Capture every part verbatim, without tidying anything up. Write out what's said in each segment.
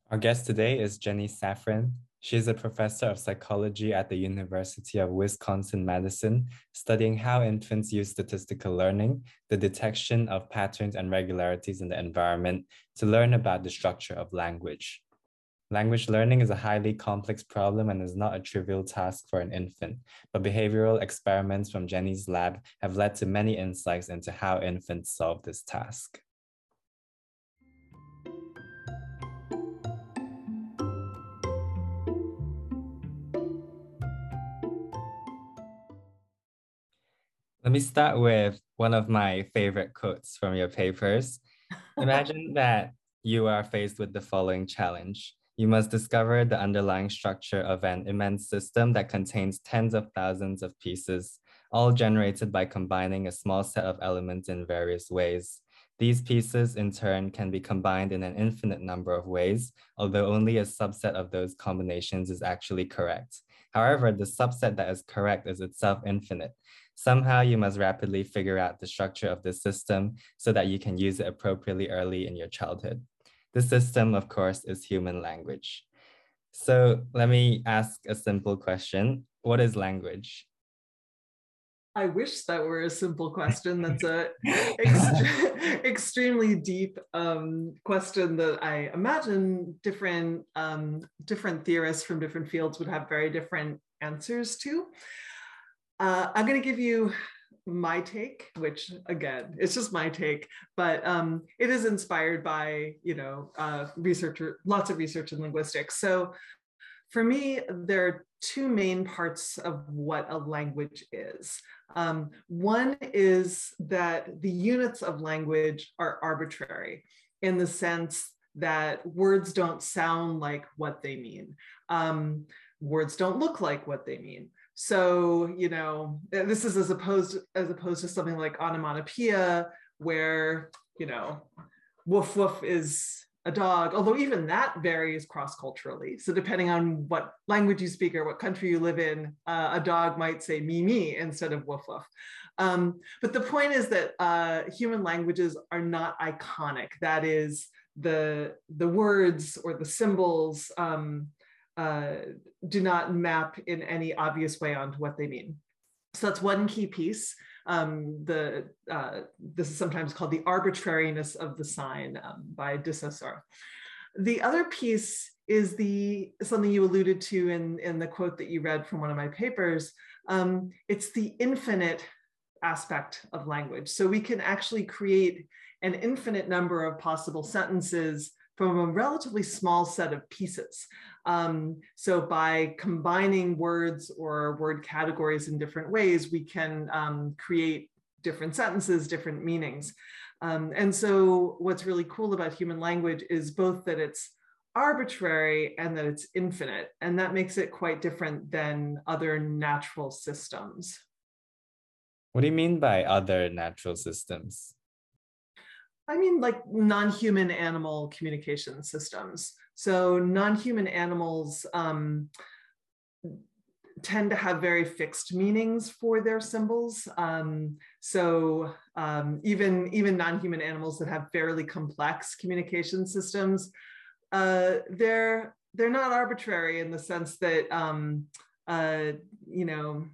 Our guest today is Jenny Safran. She is a professor of psychology at the University of Wisconsin-Madison, studying how infants use statistical learning, the detection of patterns and regularities in the environment, to learn about the structure of language. Language learning is a highly complex problem and is not a trivial task for an infant, but behavioral experiments from Jenny's lab have led to many insights into how infants solve this task. Let me start with one of my favorite quotes from your papers. Imagine that you are faced with the following challenge. You must discover the underlying structure of an immense system that contains tens of thousands of pieces, all generated by combining a small set of elements in various ways. These pieces, in turn, can be combined in an infinite number of ways, although only a subset of those combinations is actually correct. However, the subset that is correct is itself infinite. Somehow you must rapidly figure out the structure of the system so that you can use it appropriately early in your childhood. The system, of course, is human language. So let me ask a simple question. What is language? I wish that were a simple question. That's a ext- extremely deep um, question that I imagine different um, different theorists from different fields would have very different answers to. Uh, I'm going to give you my take, which again, it's just my take, but um, it is inspired by you know uh, researcher, lots of research in linguistics. So for me, there are two main parts of what a language is. Um, one is that the units of language are arbitrary in the sense that words don't sound like what they mean. Um, words don't look like what they mean. So, you know, this is as opposed as opposed to something like onomatopoeia, where, you know, woof woof is a dog, although even that varies cross-culturally. So depending on what language you speak or what country you live in, uh, a dog might say me, me instead of woof, woof. Um, but the point is that uh, human languages are not iconic. That is, the, the words or the symbols um, uh, do not map in any obvious way onto what they mean. So that's one key piece. Um, the, uh, this is sometimes called the arbitrariness of the sign um, by de Saussure. The other piece is the something you alluded to in, in the quote that you read from one of my papers. Um, it's the infinite aspect of language. So we can actually create an infinite number of possible sentences from a relatively small set of pieces. Um, so by combining words or word categories in different ways, we can um, create different sentences, different meanings. Um, and so what's really cool about human language is both that it's arbitrary and that it's infinite. And that makes it quite different than other natural systems. What do you mean by other natural systems? I mean, like non-human animal communication systems. So non-human animals um, tend to have very fixed meanings for their symbols. Um, so um, even, even non-human animals that have fairly complex communication systems, uh, they're, they're not arbitrary in the sense that, um, uh, you know,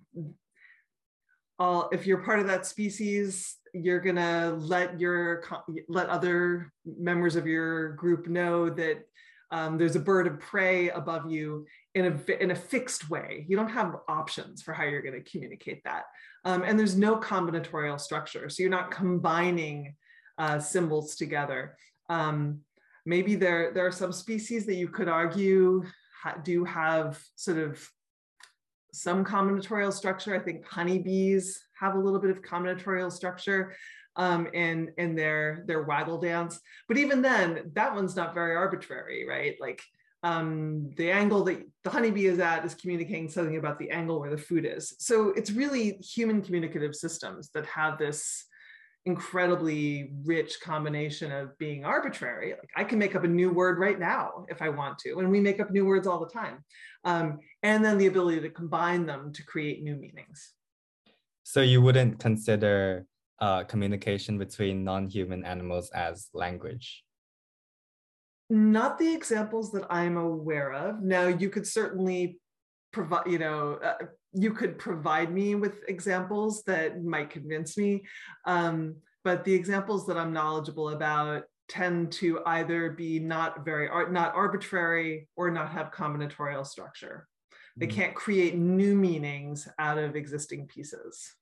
all, if you're part of that species, you're gonna let your let other members of your group know that um, there's a bird of prey above you in a in a fixed way. You don't have options for how you're going to communicate that, um, and there's no combinatorial structure, so you're not combining uh, symbols together. Um, maybe there there are some species that you could argue ha do have sort of some combinatorial structure. I think honeybees have a little bit of combinatorial structure um, in, in their, their waggle dance. But even then, that one's not very arbitrary, right? Like um, the angle that the honeybee is at is communicating something about the angle where the food is. So it's really human communicative systems that have this incredibly rich combination of being arbitrary. Like I can make up a new word right now if I want to, and we make up new words all the time. Um, and then the ability to combine them to create new meanings. So you wouldn't consider uh, communication between non-human animals as language? Not the examples that I'm aware of. Now, you could certainly provide, you know, uh, you could provide me with examples that might convince me. Um, but the examples that I'm knowledgeable about tend to either be not very, not arbitrary or not have combinatorial structure. They Mm. can't create new meanings out of existing pieces.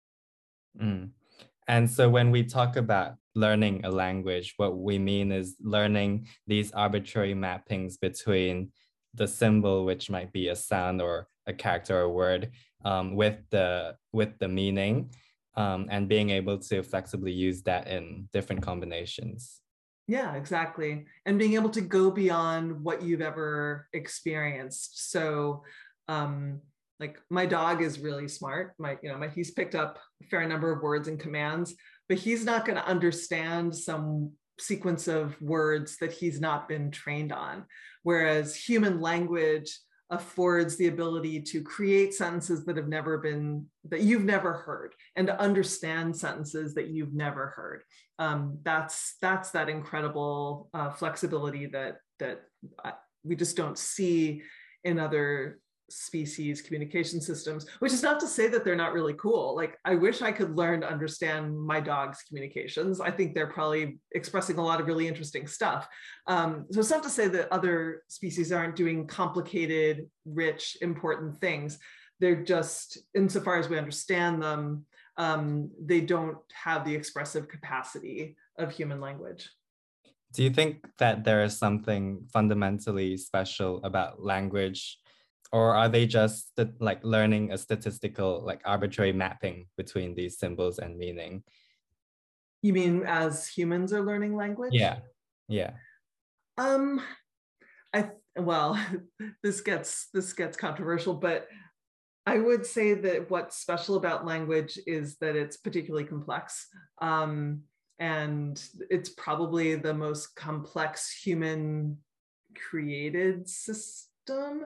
Mm. And so when we talk about learning a language, what we mean is learning these arbitrary mappings between the symbol, which might be a sound or a character or a word, um, with the with the meaning, um, and being able to flexibly use that in different combinations. Yeah, exactly. And being able to go beyond what you've ever experienced. So, um, like my dog is really smart. My, you know, my, he's picked up a fair number of words and commands, but he's not going to understand some sequence of words that he's not been trained on. Whereas human language affords the ability to create sentences that have never been, that you've never heard, and to understand sentences that you've never heard. Um, that's that's that incredible uh, flexibility that that we just don't see in other species communication systems, which is not to say that they're not really cool. Like, I wish I could learn to understand my dog's communications. I think they're probably expressing a lot of really interesting stuff. Um, so it's not to say that other species aren't doing complicated, rich, important things. They're just, insofar as we understand them, um, they don't have the expressive capacity of human language. Do you think that there is something fundamentally special about language, or are they just like learning a statistical, like arbitrary mapping between these symbols and meaning? You mean as humans are learning language? Yeah, yeah. Um, I well, this gets this gets controversial, but I would say that what's special about language is that it's particularly complex. Um, and it's probably the most complex human created system.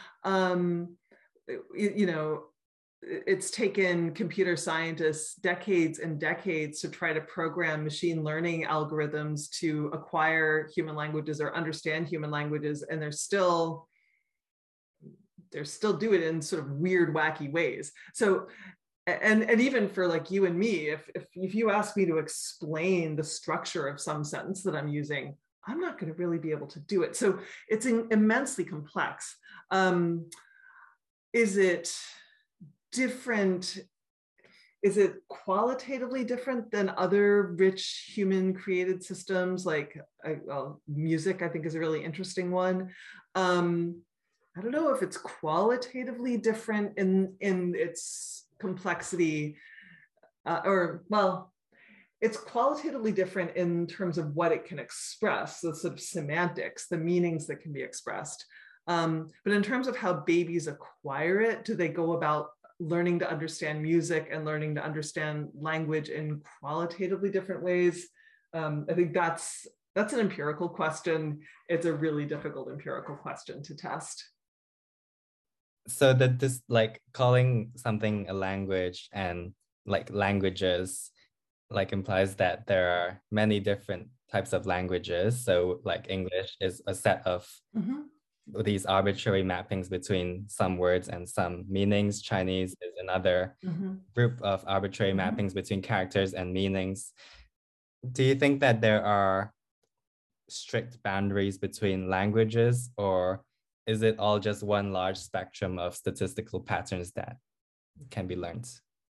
Um, you, you know, it's taken computer scientists decades and decades to try to program machine learning algorithms to acquire human languages or understand human languages, and they're still they're still do it in sort of weird, wacky ways. So, and and even for like you and me, if if, if you ask me to explain the structure of some sentence that I'm using, I'm not going to really be able to do it. So it's in, immensely complex. Um, is it different? Is it qualitatively different than other rich human created systems? Like, I, well, music, I think, is a really interesting one. Um, I don't know if it's qualitatively different in, in its complexity, uh, or, well, it's qualitatively different in terms of what it can express, the sort of semantics, the meanings that can be expressed. Um, but in terms of how babies acquire it, do they go about learning to understand music and learning to understand language in qualitatively different ways? Um, I think that's that's an empirical question. It's a really difficult empirical question to test. So that this, like calling something a language and like languages, like implies that there are many different types of languages. So like English is a set of Mm-hmm. these arbitrary mappings between some words and some meanings. Chinese is another Mm-hmm. group of arbitrary Mm-hmm. mappings between characters and meanings. Do you think that there are strict boundaries between languages, or is it all just one large spectrum of statistical patterns that can be learned?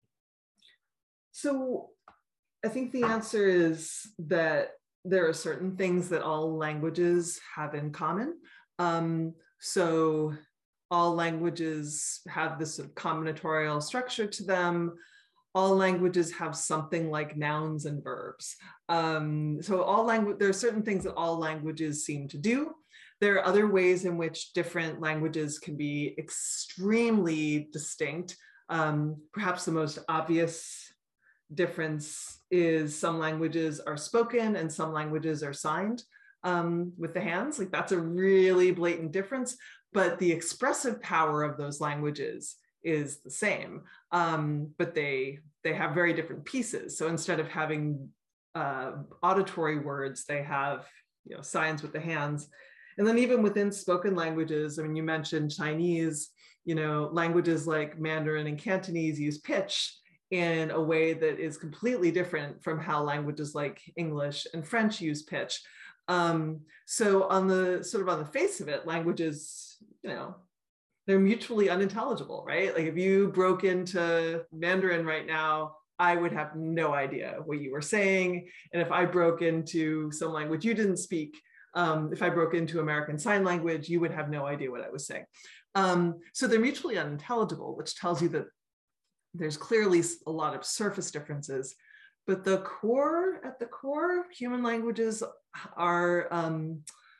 So I think the answer is that there are certain things that all languages have in common. Um, so all languages have this sort of combinatorial structure to them. All languages have something like nouns and verbs. Um, so all language, there are certain things that all languages seem to do. There are other ways in which different languages can be extremely distinct. Um, perhaps the most obvious difference is some languages are spoken and some languages are signed um, with the hands. Like, that's a really blatant difference, but the expressive power of those languages is the same, um, but they they have very different pieces. So instead of having uh, auditory words, they have you know, signs with the hands. And then even within spoken languages, I mean, you mentioned Chinese, you know, languages like Mandarin and Cantonese use pitch in a way that is completely different from how languages like English and French use pitch. Um, so on the sort of on the face of it, languages, you know, they're mutually unintelligible, right? Like if you broke into Mandarin right now, I would have no idea what you were saying. And if I broke into some language you didn't speak, um, if I broke into American Sign Language, you would have no idea what I was saying. Um, so they're mutually unintelligible, which tells you that there's clearly a lot of surface differences. But the core, at the core, human languages are, um,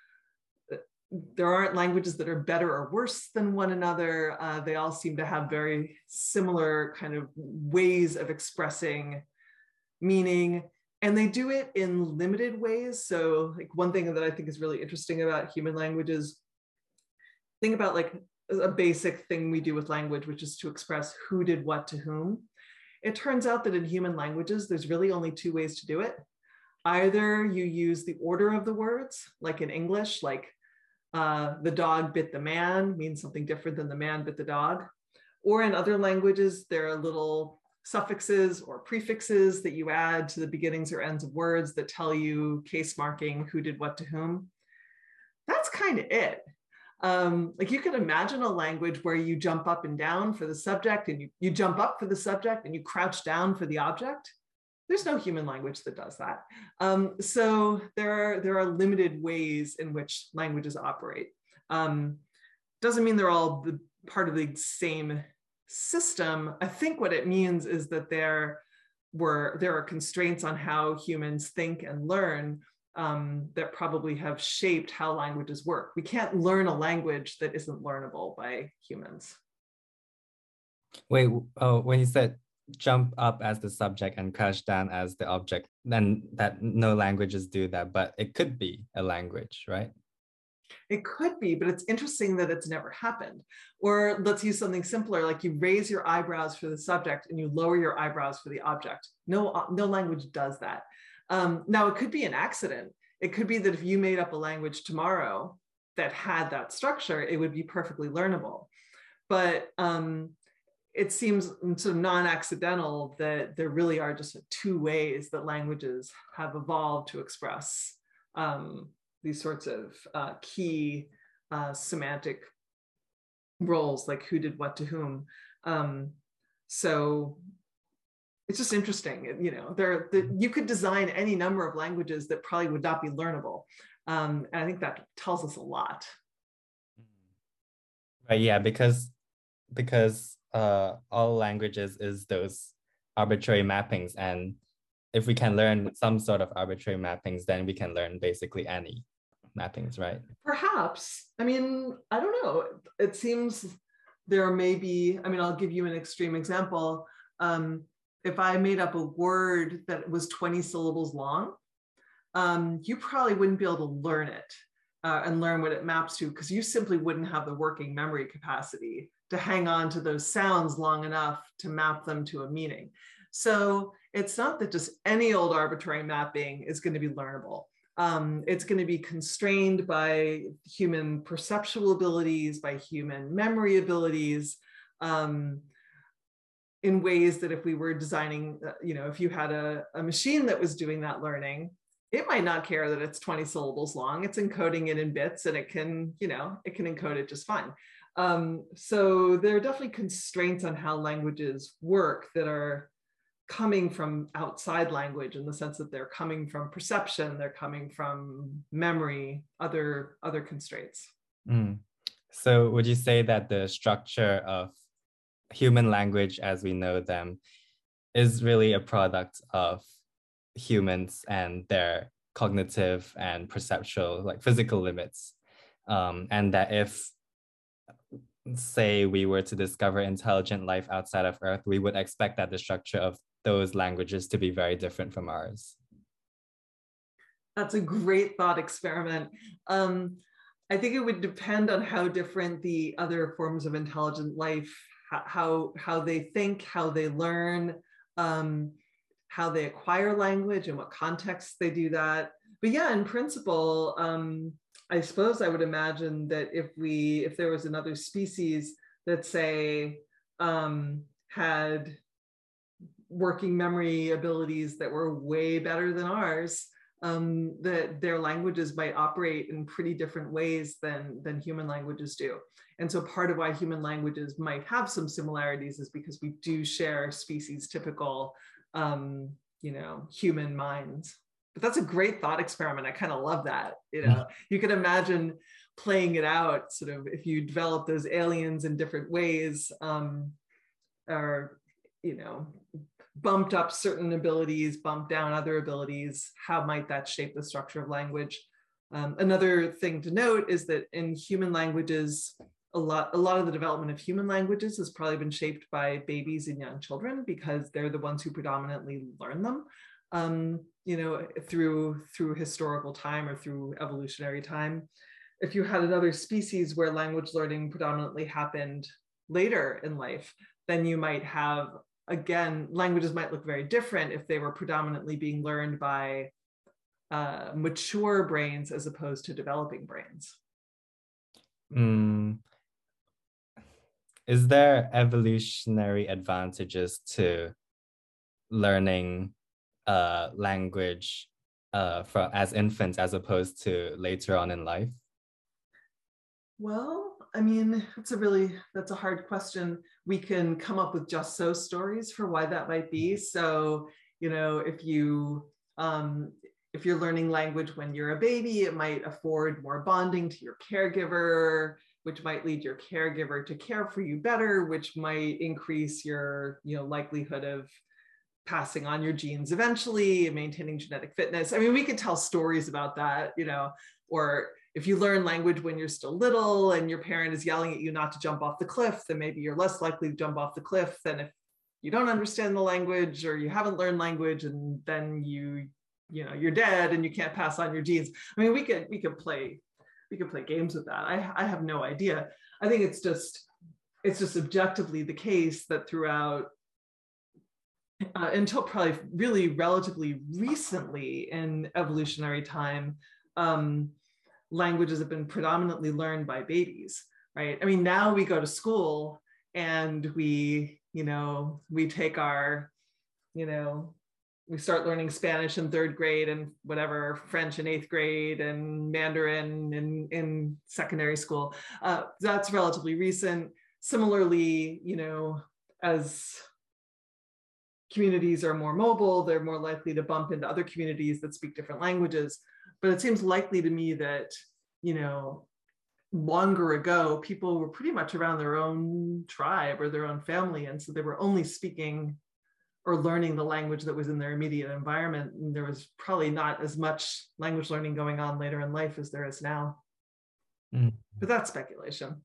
there aren't languages that are better or worse than one another. Uh, they all seem to have very similar kind of ways of expressing meaning, and they do it in limited ways. So like one thing that I think is really interesting about human languages, think about like a basic thing we do with language, which is to express who did what to whom. It turns out that in human languages, there's really only two ways to do it. Either you use the order of the words, like in English, like uh, the dog bit the man means something different than the man bit the dog. Or in other languages, there are little suffixes or prefixes that you add to the beginnings or ends of words that tell you case marking who did what to whom. That's kind of it. Um, like you can imagine a language where you jump up and down for the subject and you, you jump up for the subject and you crouch down for the object. There's no human language that does that. Um, so there are, there are limited ways in which languages operate. Um, doesn't mean they're all the, part of the same system. I think what it means is that there were, there are constraints on how humans think and learn Um, that probably have shaped how languages work. We can't learn a language that isn't learnable by humans. Wait, oh, when you said jump up as the subject and crouch down as the object, then that no languages do that, but it could be a language, right? It could be, but it's interesting that it's never happened. Or let's use something simpler, like you raise your eyebrows for the subject and you lower your eyebrows for the object. No, no language does that. Um, now, it could be an accident. It could be that if you made up a language tomorrow that had that structure, it would be perfectly learnable. But um, it seems sort of non-accidental that there really are just two ways that languages have evolved to express um, these sorts of uh, key uh, semantic roles, like who did what to whom. Um, so it's just interesting, you know, there, the, you could design any number of languages that probably would not be learnable. Um, and I think that tells us a lot. Right, yeah, because, because uh, all languages is those arbitrary mappings. And if we can learn some sort of arbitrary mappings, then we can learn basically any mappings, right? Perhaps. I mean, I don't know. It seems there may be, I mean, I'll give you an extreme example. Um, If I made up a word that was twenty syllables long, um, you probably wouldn't be able to learn it uh, and learn what it maps to, because you simply wouldn't have the working memory capacity to hang on to those sounds long enough to map them to a meaning. So it's not that just any old arbitrary mapping is going to be learnable. Um, it's going to be constrained by human perceptual abilities, by human memory abilities, um, in ways that if we were designing, you know, if you had a, a machine that was doing that learning, it might not care that it's twenty syllables long. It's encoding it in bits and it can, you know, it can encode it just fine. Um, so there are definitely constraints on how languages work that are coming from outside language, in the sense that they're coming from perception, they're coming from memory, other, other constraints. Mm. So would you say that the structure of human language as we know them is really a product of humans and their cognitive and perceptual, like physical limits? Um, and that if, say, we were to discover intelligent life outside of Earth, we would expect that the structure of those languages to be very different from ours. That's a great thought experiment. Um, I think it would depend on how different the other forms of intelligent life, how, how they think, how they learn, um, how they acquire language, and what contexts they do that. but yeah, in principle, um, I suppose I would imagine that if we, if there was another species that say um, had working memory abilities that were way better than ours, um, that their languages might operate in pretty different ways than, than human languages do. And so part of why human languages might have some similarities is because we do share species typical, um, you know, human minds. But that's a great thought experiment. I kind of love that. You know, you can imagine playing it out sort of if you develop those aliens in different ways, um, or, you know, bumped up certain abilities, bumped down other abilities, how might that shape the structure of language? Um, another thing to note is that in human languages, a lot, a lot of the development of human languages has probably been shaped by babies and young children because they're the ones who predominantly learn them, um, you know, through, through historical time or through evolutionary time. If you had another species where language learning predominantly happened later in life, then you might have, again, languages might look very different if they were predominantly being learned by uh, mature brains as opposed to developing brains. Mm. Is there evolutionary advantages to learning uh, language uh, for, as infants as opposed to later on in life? Well, I mean, it's a really, that's a hard question. We can come up with just so stories for why that might be. So, you know, if you, um, if you're learning language when you're a baby, it might afford more bonding to your caregiver, which might lead your caregiver to care for you better, which might increase your, you know, likelihood of passing on your genes eventually and maintaining genetic fitness. I mean, we could tell stories about that, you know, or if you learn language when you're still little and your parent is yelling at you not to jump off the cliff, then maybe you're less likely to jump off the cliff than if you don't understand the language or you haven't learned language and then you, you know, you're dead and you can't pass on your genes. I mean, we could, we could play, we could play games with that. I, I have no idea. I think it's just, it's just objectively the case that throughout Uh, until probably really relatively recently in evolutionary time, um, languages have been predominantly learned by babies, right? I mean, now we go to school and we, you know, we take our, you know, we start learning Spanish in third grade and whatever, French in eighth grade and Mandarin in, in secondary school. Uh, that's relatively recent. Similarly, you know, as communities are more mobile, they're more likely to bump into other communities that speak different languages. But it seems likely to me that, you know, longer ago, people were pretty much around their own tribe or their own family. And so they were only speaking or learning the language that was in their immediate environment. And there was probably not as much language learning going on later in life as there is now. Mm. But that's speculation.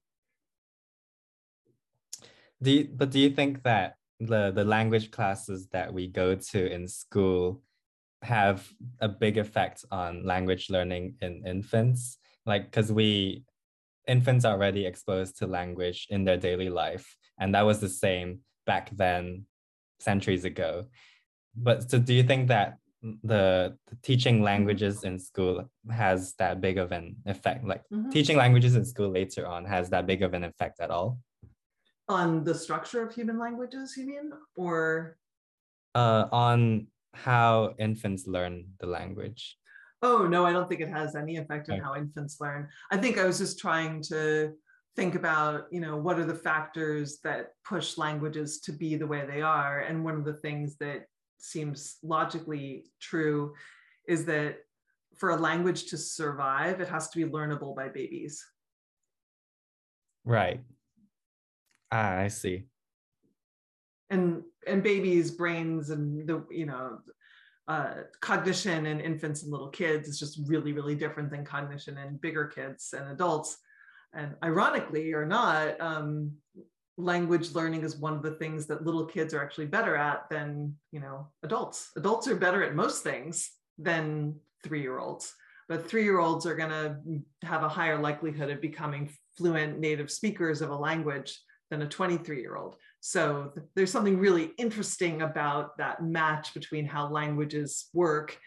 Do you, but do you think that the, the language classes that we go to in school have a big effect on language learning in infants? Like, because we, infants are already exposed to language in their daily life, and that was the same back then, centuries ago. But so do you think that the, the teaching languages in school has that big of an effect? Like mm-hmm. teaching languages in school later on has that big of an effect at all? On the structure of human languages, you mean? Or? Uh, on how infants learn the language. Oh, no, I don't think it has any effect on okay. how infants learn. I think I was just trying to think about, you know, what are the factors that push languages to be the way they are? And one of the things that seems logically true is that for a language to survive, it has to be learnable by babies. Right. Ah, I see. And and babies' brains and the, you know, uh, cognition in infants and little kids is just really, really different than cognition in bigger kids and adults. And ironically or not, um, language learning is one of the things that little kids are actually better at than, you know, adults. Adults are better at most things than three-year-olds, but three-year-olds are gonna have a higher likelihood of becoming fluent native speakers of a language than a twenty-three-year-old. So there's something really interesting about that match between how languages work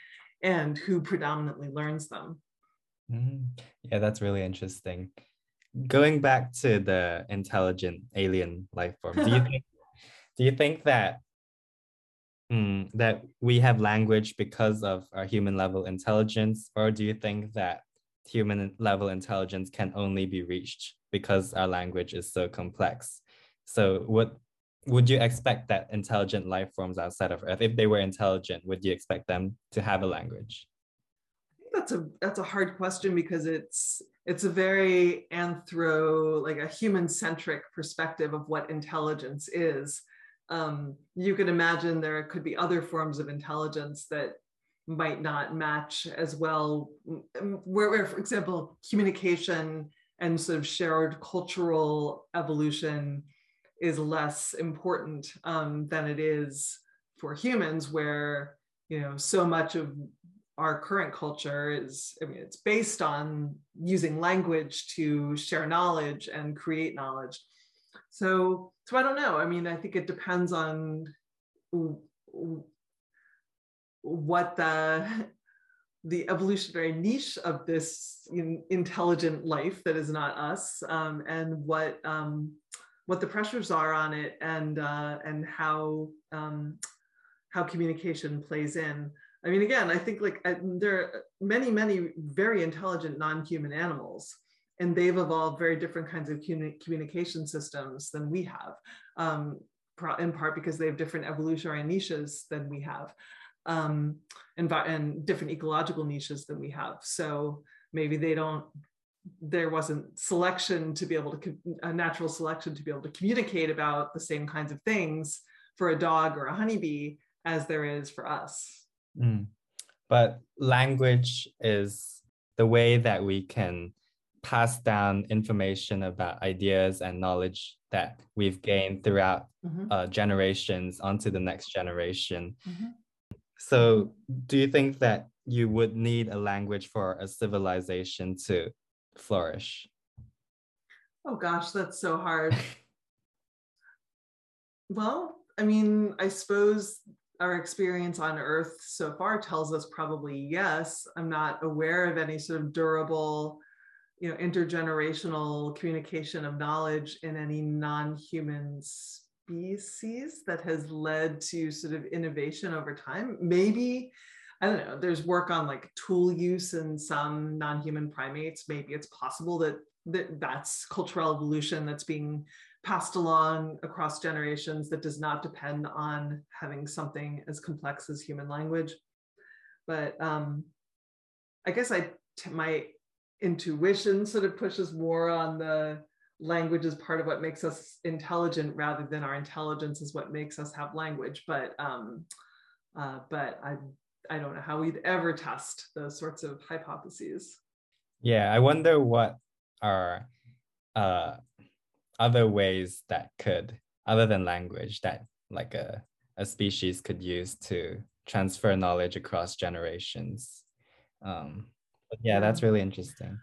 and who predominantly learns them. Mm. Yeah, that's really interesting. Going back to the intelligent alien life form, do you think do you think that mm, that we have language because of our human level intelligence, or do you think that human level intelligence can only be reached because our language is so complex? So what would you expect that intelligent life forms outside of Earth, if they were intelligent, would you expect them to have a language? That's a that's a hard question because it's it's a very anthro like a human centric perspective of what intelligence is. Um, you could imagine there could be other forms of intelligence that might not match as well, where, where for example communication and sort of shared cultural evolution is less important um, than it is for humans, where you know so much of our current culture is, I mean, it's based on using language to share knowledge and create knowledge. So, so I don't know. I mean, I think it depends on what the the evolutionary niche of this in, intelligent life that is not us, um, and what um, what the pressures are on it, and uh, and how um, how communication plays in. I mean, again, I think like uh, there are many, many very intelligent non-human animals, and they've evolved very different kinds of communication systems than we have, um, in part because they have different evolutionary niches than we have, um, and, and different ecological niches than we have. So maybe they don't, there wasn't selection to be able to, a natural selection to be able to communicate about the same kinds of things for a dog or a honeybee as there is for us. Mm. But language is the way that we can pass down information about ideas and knowledge that we've gained throughout mm-hmm. uh, generations onto the next generation. Mm-hmm. So do you think that you would need a language for a civilization to flourish? Oh gosh, that's so hard. Well, I mean, I suppose our experience on Earth so far tells us probably yes. I'm not aware of any sort of durable, you know, intergenerational communication of knowledge in any non-human species that has led to sort of innovation over time. Maybe, I don't know, there's work on like tool use in some non-human primates. Maybe it's possible that, that that's cultural evolution that's being passed along across generations that does not depend on having something as complex as human language. But um, I guess I, my intuition sort of pushes more on the language as part of what makes us intelligent rather than our intelligence is what makes us have language. But um, uh, but I, I don't know how we'd ever test those sorts of hypotheses. Yeah, I wonder what are uh, other ways that could, other than language, that like a, a species could use to transfer knowledge across generations. Um, but yeah, yeah, that's really interesting.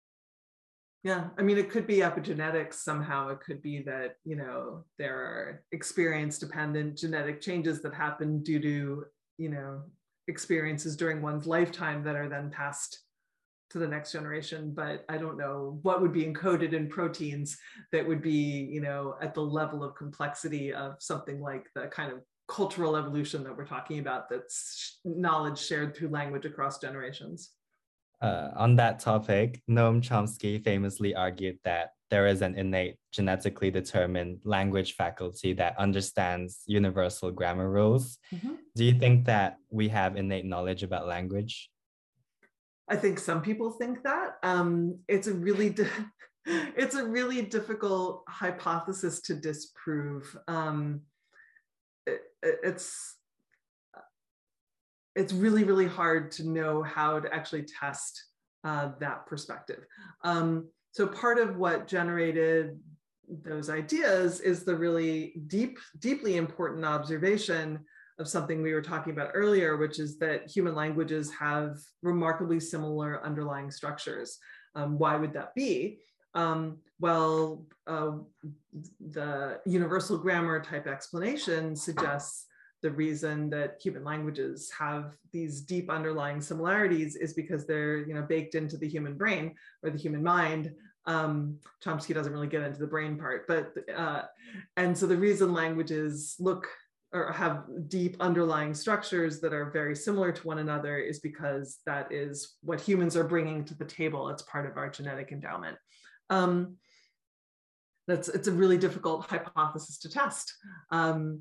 Yeah, I mean, it could be epigenetics somehow. It could be that, you know, there are experience-dependent genetic changes that happen due to, you know, experiences during one's lifetime that are then passed to the next generation. But I don't know what would be encoded in proteins that would be, you know, at the level of complexity of something like the kind of cultural evolution that we're talking about, that's knowledge shared through language across generations. Uh, on that topic, Noam Chomsky famously argued that there is an innate, genetically determined language faculty that understands universal grammar rules. Mm-hmm. Do you think that we have innate knowledge about language? I think some people think that. Um, it's a really di- it's a really difficult hypothesis to disprove. Um, it, it's it's really, really hard to know how to actually test uh, that perspective. Um, so part of what generated those ideas is the really deep, deeply important observation of something we were talking about earlier, which is that human languages have remarkably similar underlying structures. Um, why would that be? Um, well, uh, the universal grammar type explanation suggests the reason that human languages have these deep underlying similarities is because they're, you know, baked into the human brain or the human mind. Um, Chomsky doesn't really get into the brain part, but, uh, and so the reason languages look or have deep underlying structures that are very similar to one another is because that is what humans are bringing to the table. It's part of our genetic endowment. Um, that's, it's a really difficult hypothesis to test. Um,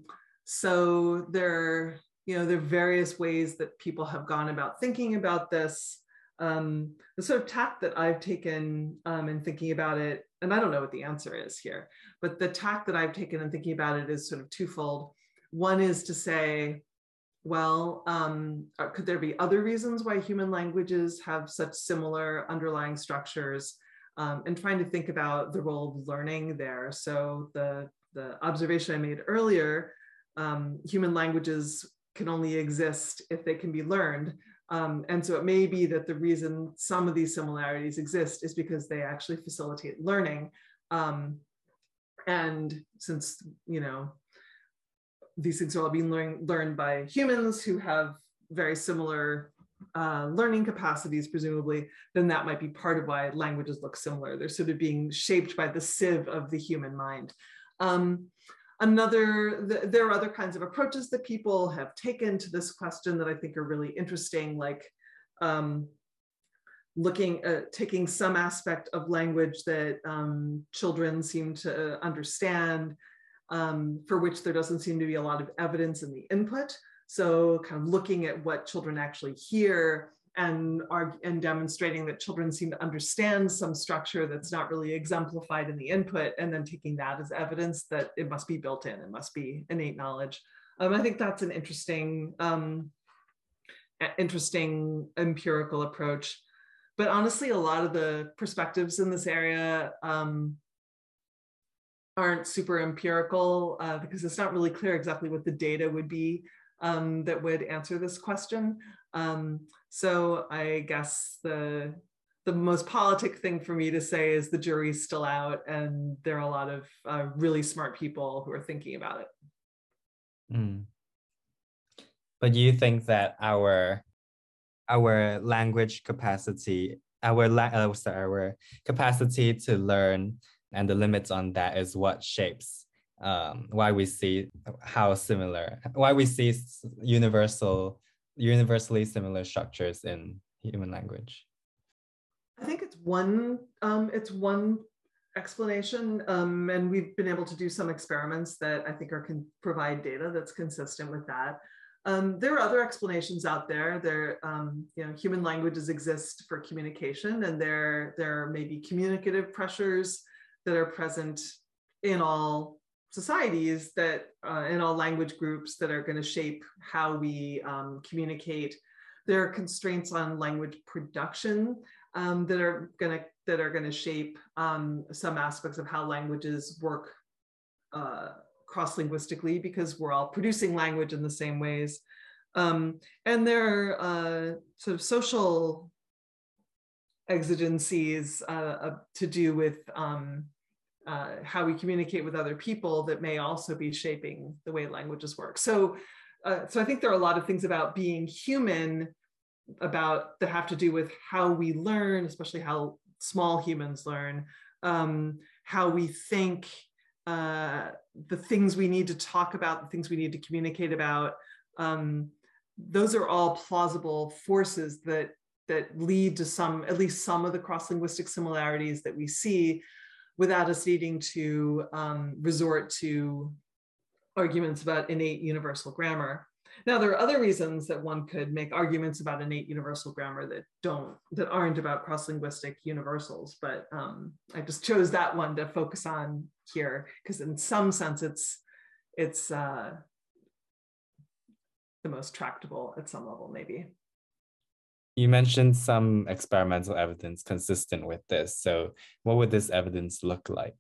so there, you know, there are various ways that people have gone about thinking about this. Um, the sort of tack that I've taken um, in thinking about it, and I don't know what the answer is here, but the tack that I've taken in thinking about it is sort of twofold. One is to say, well, um, could there be other reasons why human languages have such similar underlying structures? Um, and trying to think about the role of learning there. So the, the observation I made earlier, um, human languages can only exist if they can be learned. Um, and so it may be that the reason some of these similarities exist is because they actually facilitate learning. Um, and since, you know, these things are all being learn, learned by humans who have very similar uh, learning capacities, presumably, then that might be part of why languages look similar. They're sort of being shaped by the sieve of the human mind. Um, Another, the, there are other kinds of approaches that people have taken to this question that I think are really interesting, like um, looking at taking some aspect of language that um, children seem to understand, um, for which there doesn't seem to be a lot of evidence in the input. So kind of looking at what children actually hear and are and demonstrating that children seem to understand some structure that's not really exemplified in the input, and then taking that as evidence that it must be built in, it must be innate knowledge. Um, I think that's an interesting, um, interesting empirical approach. But honestly, a lot of the perspectives in this area um, aren't super empirical uh, because it's not really clear exactly what the data would be um, that would answer this question. Um, so I guess the, the most politic thing for me to say is the jury's still out, and there are a lot of uh, really smart people who are thinking about it. Mm. But do you think that our our language capacity, our la uh, sorry, our capacity to learn and the limits on that is what shapes um, why we see how similar, why we see universal, universally similar structures in human language? I think it's one, um, it's one explanation, um, and we've been able to do some experiments that I think are can provide data that's consistent with that. Um, there are other explanations out there. There, um, you know, human languages exist for communication, and there there may be communicative pressures that are present in all societies, that uh, in all language groups, that are going to shape how we um, communicate. There are constraints on language production um, that are going to that are going to shape um, some aspects of how languages work uh, cross-linguistically, because we're all producing language in the same ways. Um, and there are uh, sort of social exigencies uh, uh, to do with um, uh, how we communicate with other people that may also be shaping the way languages work. So, uh, so I think there are a lot of things about being human about that have to do with how we learn, especially how small humans learn, um, how we think, uh, the things we need to talk about, the things we need to communicate about. Um, those are all plausible forces that that lead to some, at least some of the cross-linguistic similarities that we see, without us needing to um, resort to arguments about innate universal grammar. Now, there are other reasons that one could make arguments about innate universal grammar that don't, that aren't about cross-linguistic universals, but um, I just chose that one to focus on here, because in some sense it's, it's uh, the most tractable at some level, maybe. You mentioned some experimental evidence consistent with this. So what would this evidence look like?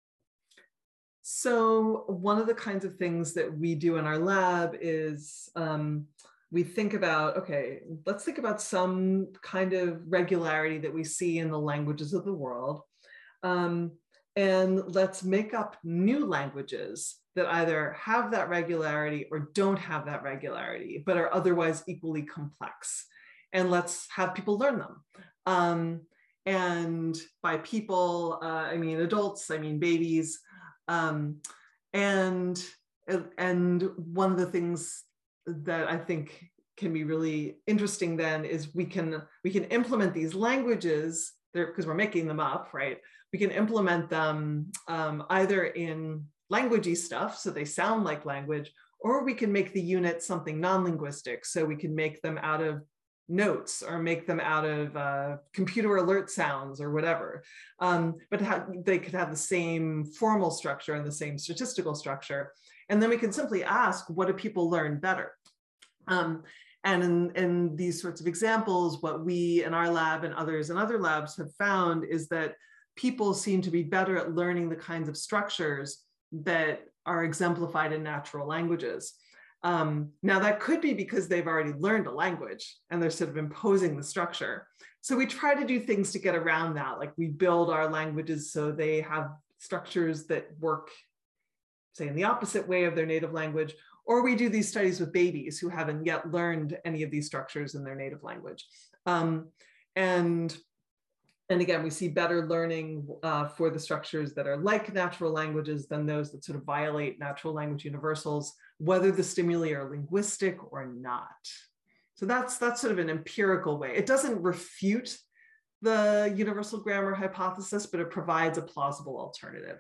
So one of the kinds of things that we do in our lab is um, we think about, okay, let's think about some kind of regularity that we see in the languages of the world. Um, and let's make up new languages that either have that regularity or don't have that regularity, but are otherwise equally complex. And let's have people learn them. Um, and by people, uh, I mean adults, I mean babies. Um, and, and one of the things that I think can be really interesting then is we can, we can implement these languages there because we're making them up, right? We can implement them um, either in languagey stuff, so they sound like language, or we can make the unit something non-linguistic. So we can make them out of notes or make them out of uh, computer alert sounds or whatever. Um, but they could have the same formal structure and the same statistical structure. And then we can simply ask, what do people learn better? Um, and in, in these sorts of examples, what we in our lab and others in other labs have found is that people seem to be better at learning the kinds of structures that are exemplified in natural languages. Um, now that could be because they've already learned a language and they're sort of imposing the structure. So we try to do things to get around that. Like we build our languages so they have structures that work, say, in the opposite way of their native language, or we do these studies with babies who haven't yet learned any of these structures in their native language. Um, and And again, we see better learning uh, for the structures that are like natural languages than those that sort of violate natural language universals, whether the stimuli are linguistic or not. So that's, that's sort of an empirical way. It doesn't refute the universal grammar hypothesis, but it provides a plausible alternative.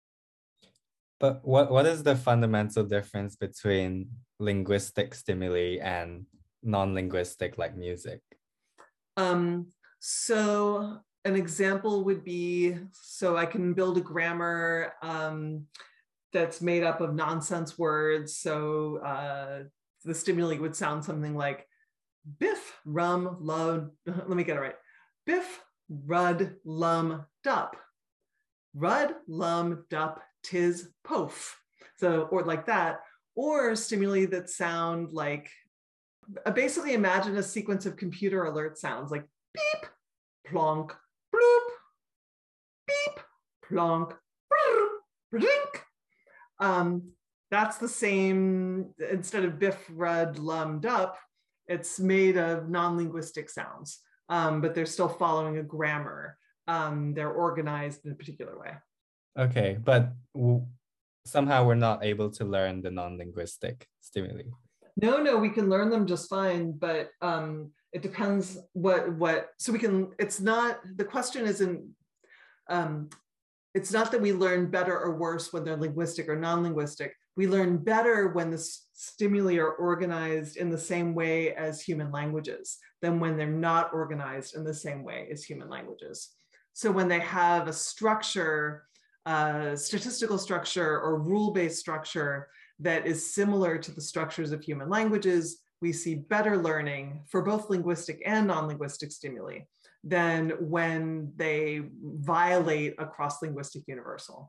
But what, what is the fundamental difference between linguistic stimuli and non-linguistic like music? Um, so an example would be, so I can build a grammar um, that's made up of nonsense words. So uh, the stimuli would sound something like biff, rum, lud, let me get it right. Biff, rud, lum, dup. Rud, lum, dup, tis, pof. So, or like that, or stimuli that sound like, basically imagine a sequence of computer alert sounds like beep, plonk, bloop, beep, plonk, brr, blink. Um, that's the same, instead of biff, rud, lum, dup, it's made of non-linguistic sounds, um, but they're still following a grammar. Um, they're organized in a particular way. Okay, but somehow we're not able to learn the non-linguistic stimuli. No, no, we can learn them just fine, but um, it depends what, what, so we can, it's not, the question isn't, um, it's not that we learn better or worse when they're linguistic or non-linguistic. We learn better when the stimuli are organized in the same way as human languages than when they're not organized in the same way as human languages. So when they have a structure, uh, statistical structure or rule-based structure that is similar to the structures of human languages, we see better learning for both linguistic and non-linguistic stimuli than when they violate a cross-linguistic universal.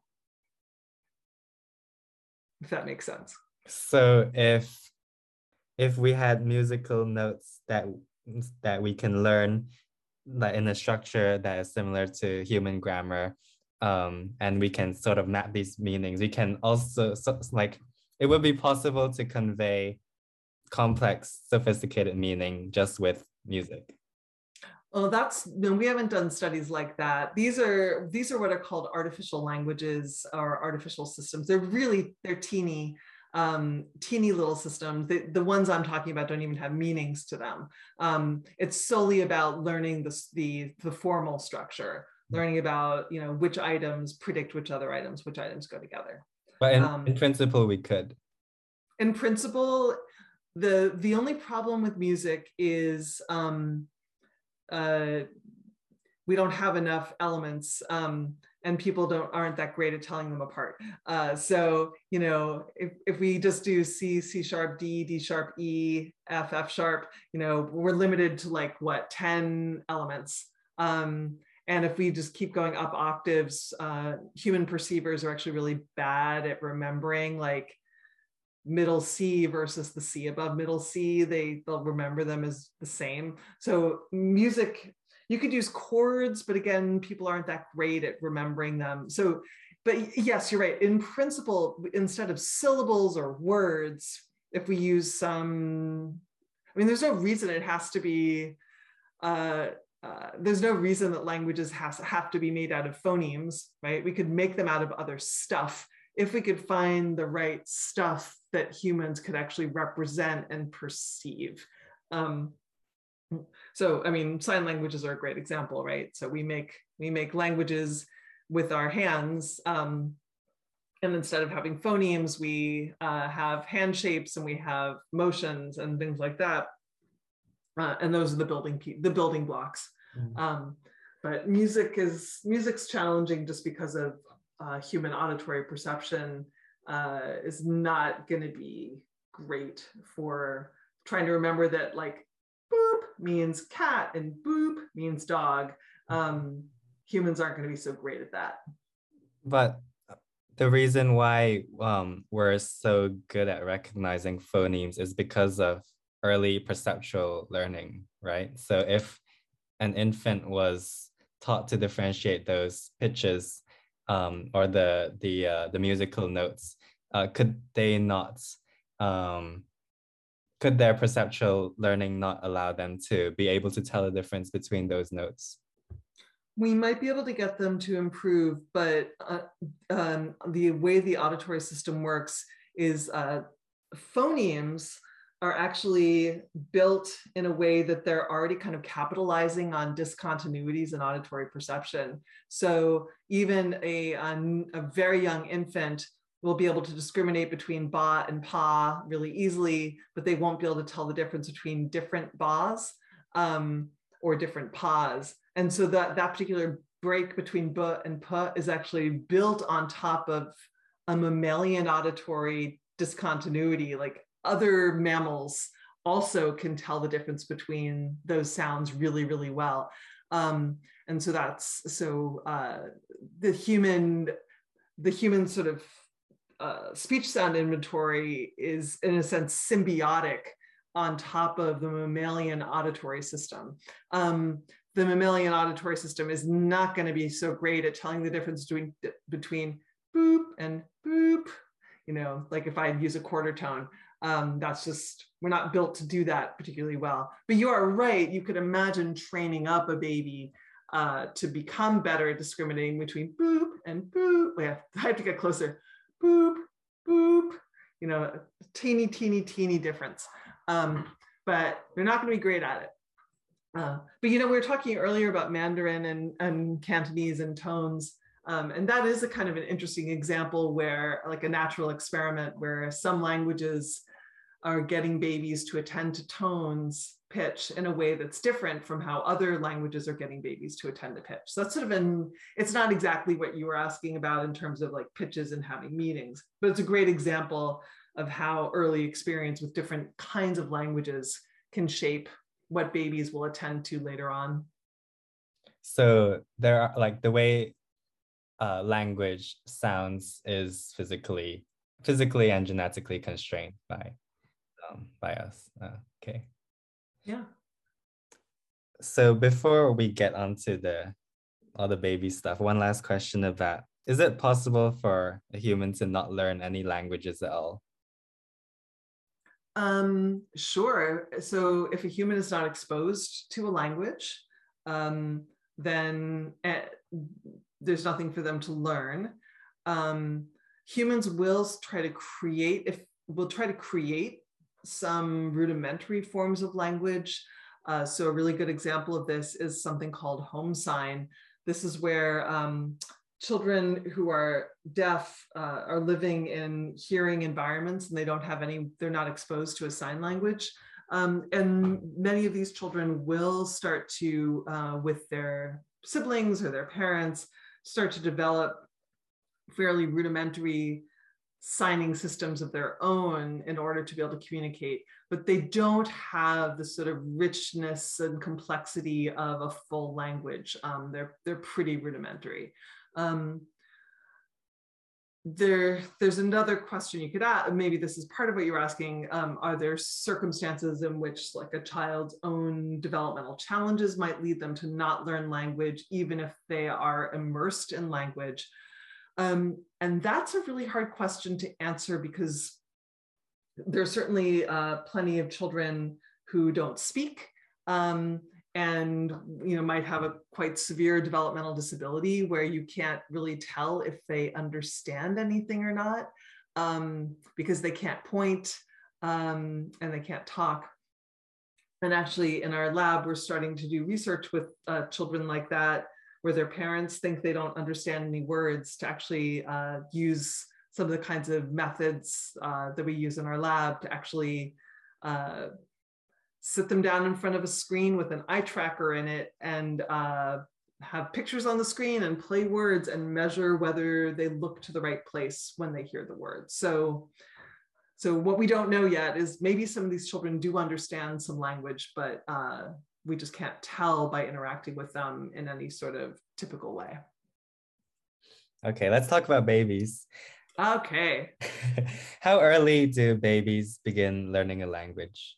If that makes sense. So if if we had musical notes that that we can learn like in a structure that is similar to human grammar, um, and we can sort of map these meanings, we can also so, like it would be possible to convey complex, sophisticated meaning just with music. Well, that's, no, we haven't done studies like that. These are, these are what are called artificial languages or artificial systems. They're really, they're teeny, um, teeny little systems. The, the ones I'm talking about don't even have meanings to them. Um, it's solely about learning the, the, the formal structure, learning about, you know, which items predict which other items, which items go together. But in, um, in principle, we could. In principle, the, the only problem with music is, um, Uh, we don't have enough elements, um, and people don't aren't that great at telling them apart. Uh, so, you know, if, if we just do C, C sharp, D, D sharp, E, F, F sharp, you know, we're limited to like what, ten elements. Um, and if we just keep going up octaves, uh, human perceivers are actually really bad at remembering like middle C versus the C above middle C. They, they'll remember them as the same. So music, you could use chords, but again, people aren't that great at remembering them. So, but yes, you're right. In principle, instead of syllables or words, if we use some, I mean, there's no reason it has to be, uh, uh, there's no reason that languages has, have to be made out of phonemes, right? We could make them out of other stuff if we could find the right stuff that humans could actually represent and perceive. Um, so, I mean, sign languages are a great example, right? So we make, we make languages with our hands, um, and instead of having phonemes, we uh, have hand shapes and we have motions and things like that. Uh, and those are the building, the building blocks. Mm-hmm. um, but music is, music's challenging just because of uh, human auditory perception uh, is not gonna be great for trying to remember that like boop means cat and boop means dog. Um, humans aren't gonna be so great at that. But the reason why um, we're so good at recognizing phonemes is because of early perceptual learning, right? So if an infant was taught to differentiate those pitches um, or the the uh, the musical notes, uh, could they not, um, could their perceptual learning not allow them to be able to tell the difference between those notes? We might be able to get them to improve, but uh, um, the way the auditory system works is uh, phonemes are actually built in a way that they're already kind of capitalizing on discontinuities in auditory perception. So even a, a very young infant will be able to discriminate between ba and pa really easily, but they won't be able to tell the difference between different bas um, or different pas. And so that, that particular break between b and p is actually built on top of a mammalian auditory discontinuity. Like other mammals also can tell the difference between those sounds really, really well. Um, and so that's, so uh, the human, the human sort of uh, speech sound inventory is in a sense symbiotic on top of the mammalian auditory system. Um, the mammalian auditory system is not going to be so great at telling the difference between, between boop and boop. You know, like if I use a quarter tone, um, that's just, we're not built to do that particularly well. But you are right, you could imagine training up a baby uh, to become better at discriminating between boop and boop. Wait, I have to get closer. Boop, boop, you know, a teeny, teeny, teeny difference. Um, but they're not going to be great at it. Uh, but, you know, we were talking earlier about Mandarin and, and Cantonese and tones. Um, and that is a kind of an interesting example where, like a natural experiment where some languages are getting babies to attend to tones, pitch in a way that's different from how other languages are getting babies to attend to pitch. So that's sort of an, it's not exactly what you were asking about in terms of like pitches and having meetings, but it's a great example of how early experience with different kinds of languages can shape what babies will attend to later on. So there are like the way uh, language sounds is physically, physically and genetically constrained by, um, by us. Uh, okay. Yeah. So before we get onto the all the baby stuff, one last question about, is it possible for a human to not learn any languages at all? Um, sure. So if a human is not exposed to a language, um, then uh, there's nothing for them to learn. Um, humans will try to create, if we'll try to create some rudimentary forms of language. Uh, so a really good example of this is something called home sign. This is where um, children who are deaf uh, are living in hearing environments and they don't have any, they're not exposed to a sign language. Um, and many of these children will start to, uh, with their siblings or their parents, start to develop fairly rudimentary signing systems of their own in order to be able to communicate, but they don't have the sort of richness and complexity of a full language. Um, they're, they're pretty rudimentary. Um, there, there's another question you could ask. Maybe this is part of what you're asking. Um, are there circumstances in which like a child's own developmental challenges might lead them to not learn language, even if they are immersed in language? Um, and that's a really hard question to answer, because there's certainly uh, plenty of children who don't speak, um, and you know might have a quite severe developmental disability where you can't really tell if they understand anything or not, um, because they can't point um, and they can't talk. And actually in our lab, we're starting to do research with uh, children like that, where their parents think they don't understand any words, to actually uh, use some of the kinds of methods uh, that we use in our lab to actually uh, sit them down in front of a screen with an eye tracker in it, and uh, have pictures on the screen and play words and measure whether they look to the right place when they hear the word. So, so what we don't know yet is maybe some of these children do understand some language, but uh, we just can't tell by interacting with them in any sort of typical way. Okay, let's talk about babies. Okay. How early do babies begin learning a language?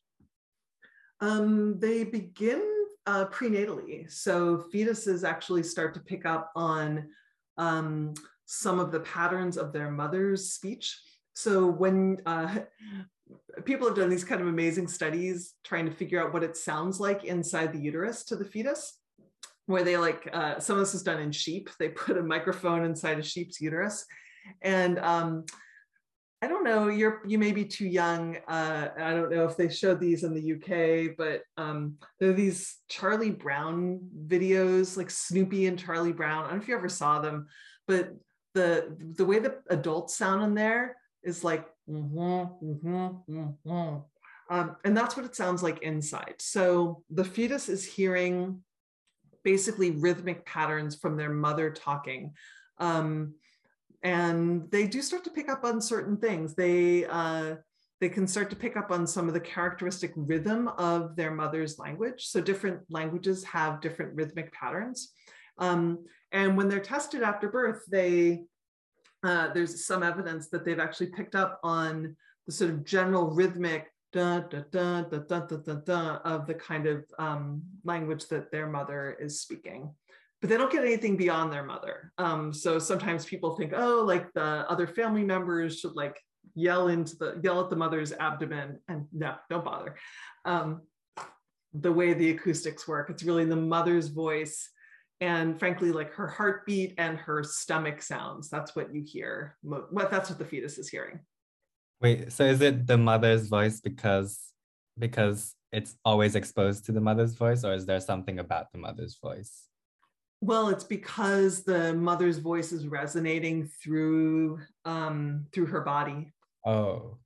Um, they begin uh, prenatally. So fetuses actually start to pick up on um, some of the patterns of their mother's speech. So when uh, people have done these kind of amazing studies trying to figure out what it sounds like inside the uterus to the fetus, where they like, uh, some of this is done in sheep. They put a microphone inside a sheep's uterus. And um, I don't know, you're, you may be too young. Uh, I don't know if they showed these in the U K, but um, there are these Charlie Brown videos, like Snoopy and Charlie Brown. I don't know if you ever saw them, but the, the way the adults sound in there is like, mm-hmm, mm-hmm, mm-hmm. Um, and that's what it sounds like inside. So the fetus is hearing basically rhythmic patterns from their mother talking. Um, And they do start to pick up on certain things. They, uh, they can start to pick up on some of the characteristic rhythm of their mother's language. So different languages have different rhythmic patterns. Um, and when they're tested after birth, they, uh, there's some evidence that they've actually picked up on the sort of general rhythmic da, da, da, da, da, da, da, da, of the kind of um, language that their mother is speaking. But they don't get anything beyond their mother. Um, so sometimes people think, oh, like the other family members should like yell into the, yell at the mother's abdomen, and no, don't bother. Um, the way the acoustics work, it's really the mother's voice and frankly, like her heartbeat and her stomach sounds. That's what you hear. What that's what the fetus is hearing. Wait, so is it the mother's voice because, because it's always exposed to the mother's voice, or is there something about the mother's voice? Well, it's because the mother's voice is resonating through um, through her body. Oh.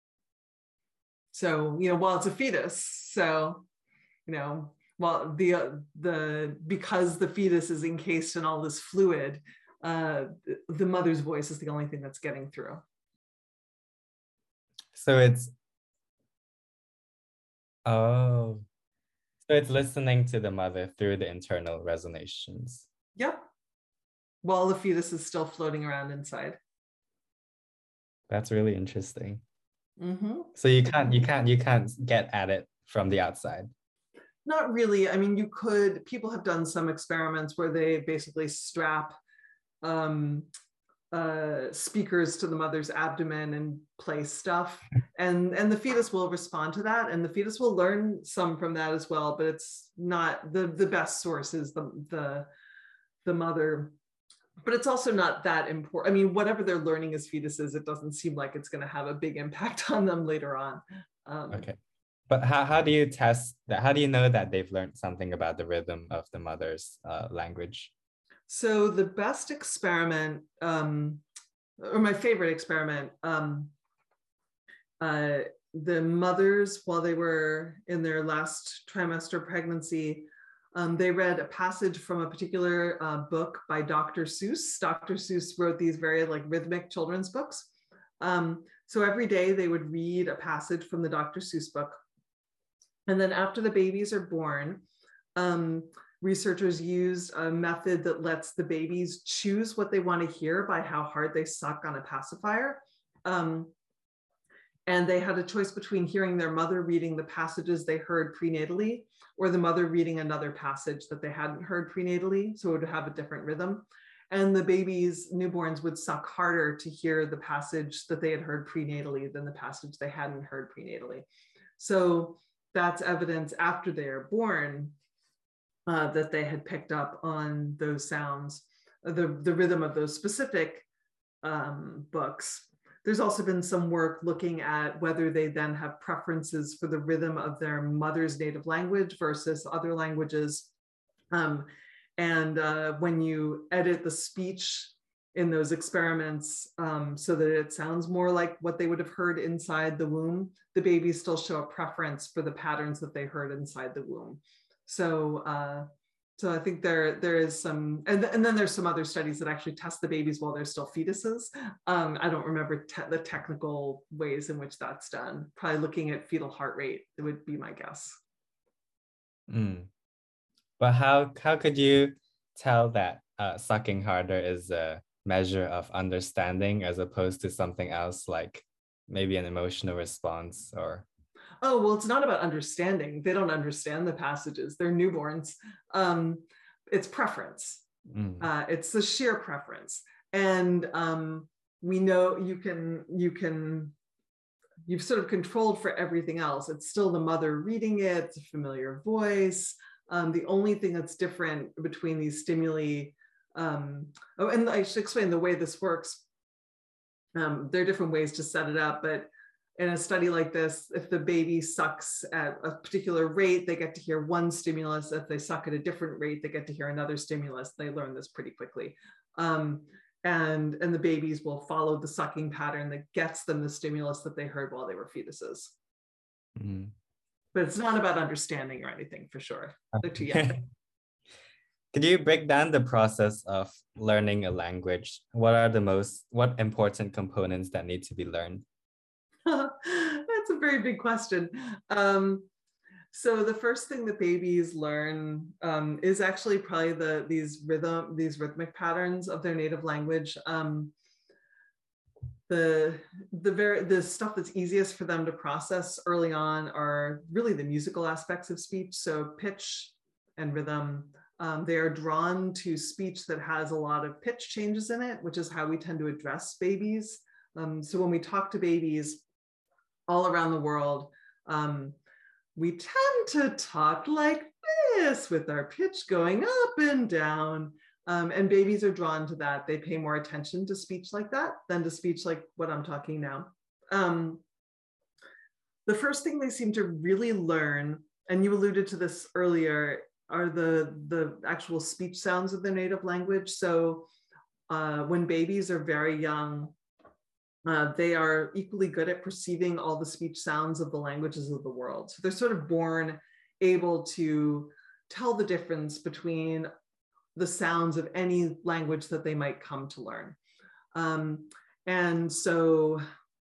So, you know, while it's a fetus, so, you know, well, the uh, the because the fetus is encased in all this fluid, uh, the mother's voice is the only thing that's getting through. So it's, oh. So it's listening to the mother through the internal resonations. Yep. While the fetus is still floating around inside. That's really interesting. Mm-hmm. So you can't, you can't, you can't get at it from the outside. Not really. I mean, you could, people have done some experiments where they basically strap um, uh, speakers to the mother's abdomen and play stuff. And, and the fetus will respond to that, and the fetus will learn some from that as well, but it's not, the, the best source is the, the, the mother. But it's also not that important. I mean, whatever they're learning as fetuses, it doesn't seem like it's going to have a big impact on them later on. Um, okay. But how, how do you test that? How do you know that they've learned something about the rhythm of the mother's uh, language? So the best experiment, um, or my favorite experiment, um, uh, the mothers, while they were in their last trimester pregnancy, um, they read a passage from a particular uh, book by Doctor Seuss. Doctor Seuss wrote these very like rhythmic children's books. Um, so every day they would read a passage from the Doctor Seuss book. And then after the babies are born, um, researchers used a method that lets the babies choose what they want to hear by how hard they suck on a pacifier. Um, and they had a choice between hearing their mother reading the passages they heard prenatally or the mother reading another passage that they hadn't heard prenatally, so it would have a different rhythm. And the babies, newborns, would suck harder to hear the passage that they had heard prenatally than the passage they hadn't heard prenatally. So that's evidence after they are born uh, that they had picked up on those sounds, the, the rhythm of those specific um, books. There's also been some work looking at whether they then have preferences for the rhythm of their mother's native language versus other languages. Um, and uh, when you edit the speech in those experiments um, so that it sounds more like what they would have heard inside the womb, the babies still show a preference for the patterns that they heard inside the womb. So, uh, so I think there, there is some, and, and then there's some other studies that actually test the babies while they're still fetuses. Um, I don't remember te the technical ways in which that's done. Probably looking at fetal heart rate, it would be my guess. Mm. But how, how could you tell that uh, sucking harder is a measure of understanding as opposed to something else, like maybe an emotional response or? Oh, well, it's not about understanding. They don't understand the passages. They're newborns. Um, it's preference. Mm. Uh, it's the sheer preference. And um, we know you can, you can, you've sort of controlled for everything else. It's still the mother reading it, it's a familiar voice. Um, the only thing that's different between these stimuli, um, oh, and I should explain the way this works. Um, there are different ways to set it up, but in a study like this, if the baby sucks at a particular rate, they get to hear one stimulus. If they suck at a different rate, they get to hear another stimulus. They learn this pretty quickly. Um, and, and the babies will follow the sucking pattern that gets them the stimulus that they heard while they were fetuses. Mm-hmm. But it's not about understanding or anything, for sure. They're too young. Could you break down the process of learning a language? What are the most, what important components that need to be learned? That's a very big question. Um, so the first thing that babies learn um, is actually probably the these rhythm, these rhythmic patterns of their native language. Um, the the very the stuff that's easiest for them to process early on are really the musical aspects of speech. So pitch and rhythm. Um, they are drawn to speech that has a lot of pitch changes in it, which is how we tend to address babies. Um, so when we talk to babies all around the world, um, we tend to talk like this with our pitch going up and down. Um, and babies are drawn to that. They pay more attention to speech like that than to speech like what I'm talking now. Um, the first thing they seem to really learn, and you alluded to this earlier, are the, the actual speech sounds of their native language. So uh, when babies are very young, Uh, they are equally good at perceiving all the speech sounds of the languages of the world. So they're sort of born able to tell the difference between the sounds of any language that they might come to learn. Um, and so,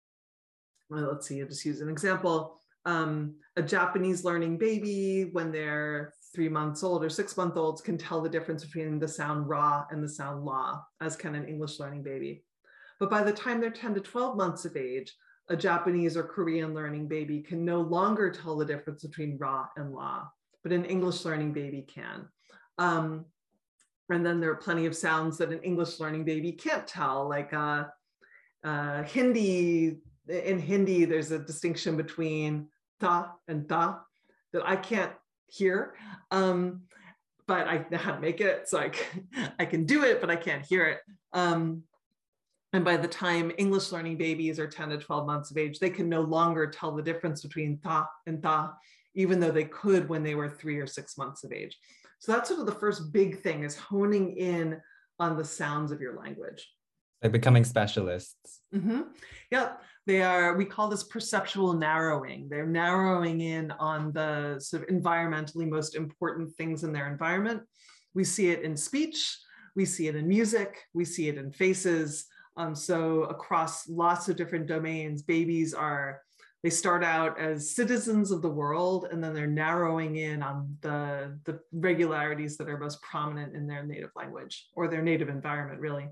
well, let's see, I'll just use an example. Um, a Japanese learning baby, when they're three months old or six month olds, can tell the difference between the sound ra and the sound la, as can an English learning baby. But by the time they're ten to twelve months of age, a Japanese or Korean learning baby can no longer tell the difference between ra and la, but an English learning baby can. Um, and then there are plenty of sounds that an English learning baby can't tell, like uh, uh, Hindi. In Hindi, there's a distinction between ta and ta that I can't hear, um, but I know how to make it, so I can, I can do it, but I can't hear it. Um, And by the time English learning babies are ten to twelve months of age, they can no longer tell the difference between ta and ta, even though they could when they were three or six months of age. So that's sort of the first big thing, is honing in on the sounds of your language. They're becoming specialists. Mm-hmm. Yeah, they are, we call this perceptual narrowing. They're narrowing in on the sort of environmentally most important things in their environment. We see it in speech, we see it in music, we see it in faces. Um, so across lots of different domains, babies are, they start out as citizens of the world, and then they're narrowing in on the, the regularities that are most prominent in their native language or their native environment, really.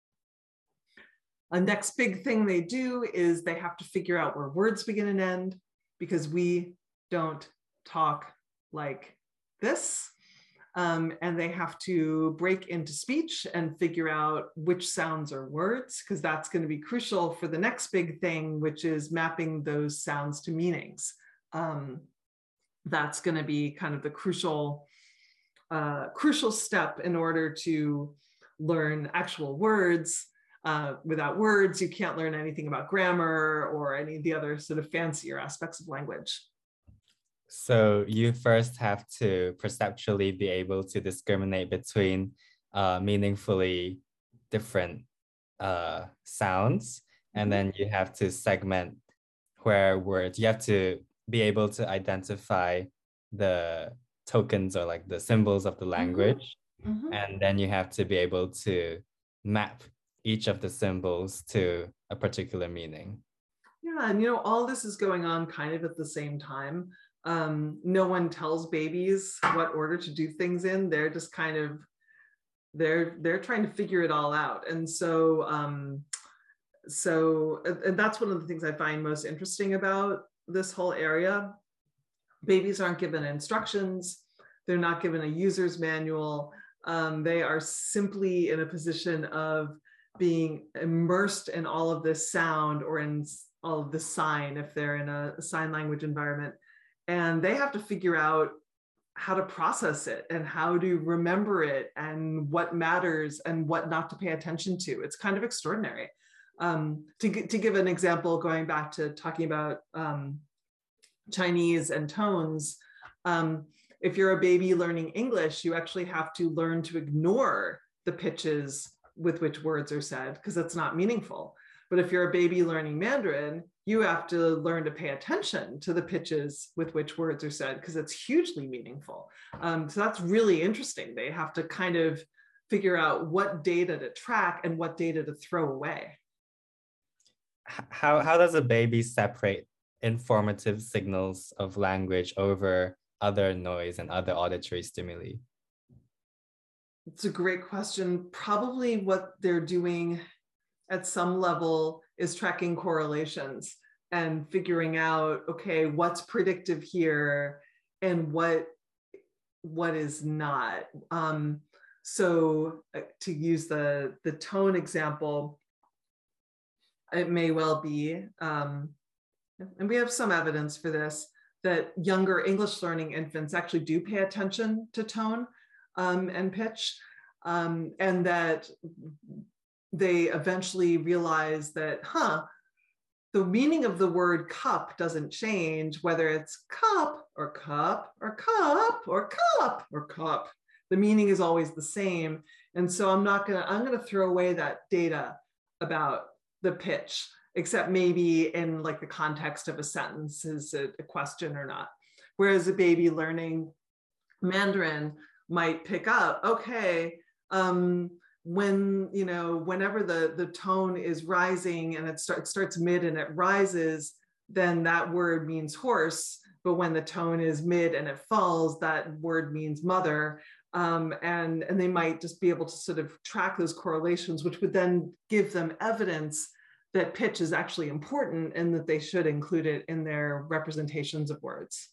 A next big thing they do is they have to figure out where words begin and end, because we don't talk like this. Um, and they have to break into speech and figure out which sounds are words, because that's going to be crucial for the next big thing, which is mapping those sounds to meanings. Um, that's going to be kind of the crucial, uh, crucial step in order to learn actual words. Uh, without words, you can't learn anything about grammar or any of the other sort of fancier aspects of language. So you first have to perceptually be able to discriminate between uh, meaningfully different uh, sounds, and then you have to segment where words, you have to be able to identify the tokens or like the symbols of the language. Mm-hmm. And then you have to be able to map each of the symbols to a particular meaning. Yeah, and you know, all this is going on kind of at the same time. Um, no one tells babies what order to do things in. They're just kind of, they're they're trying to figure it all out. And so, um, so and that's one of the things I find most interesting about this whole area. Babies aren't given instructions. They're not given a user's manual. Um, they are simply in a position of being immersed in all of this sound or in all of this sign if they're in a sign language environment. And they have to figure out how to process it and how to remember it and what matters and what not to pay attention to. It's kind of extraordinary. Um, to, to give an example, going back to talking about um, Chinese and tones, um, if you're a baby learning English, you actually have to learn to ignore the pitches with which words are said, because that's not meaningful. But if you're a baby learning Mandarin, you have to learn to pay attention to the pitches with which words are said, because it's hugely meaningful. Um, so that's really interesting. They have to kind of figure out what data to track and what data to throw away. How, how does a baby separate informative signals of language over other noise and other auditory stimuli? It's a great question. Probably what they're doing at some level is tracking correlations and figuring out, okay, what's predictive here and what, what is not. Um, so uh, to use the, the tone example, it may well be, um, and we have some evidence for this, that younger English learning infants actually do pay attention to tone um, and pitch, um, and that they eventually realize that, huh, the meaning of the word cup doesn't change, whether it's cup or cup or cup or cup or cup. The meaning is always the same. And so I'm not gonna, I'm gonna throw away that data about the pitch, except maybe in like the context of a sentence, is it a question or not? Whereas a baby learning Mandarin might pick up, okay, um, when, you know, whenever the, the tone is rising and it start, starts mid and it rises, then that word means horse. But when the tone is mid and it falls, that word means mother. Um, and, and they might just be able to sort of track those correlations, which would then give them evidence that pitch is actually important and that they should include it in their representations of words.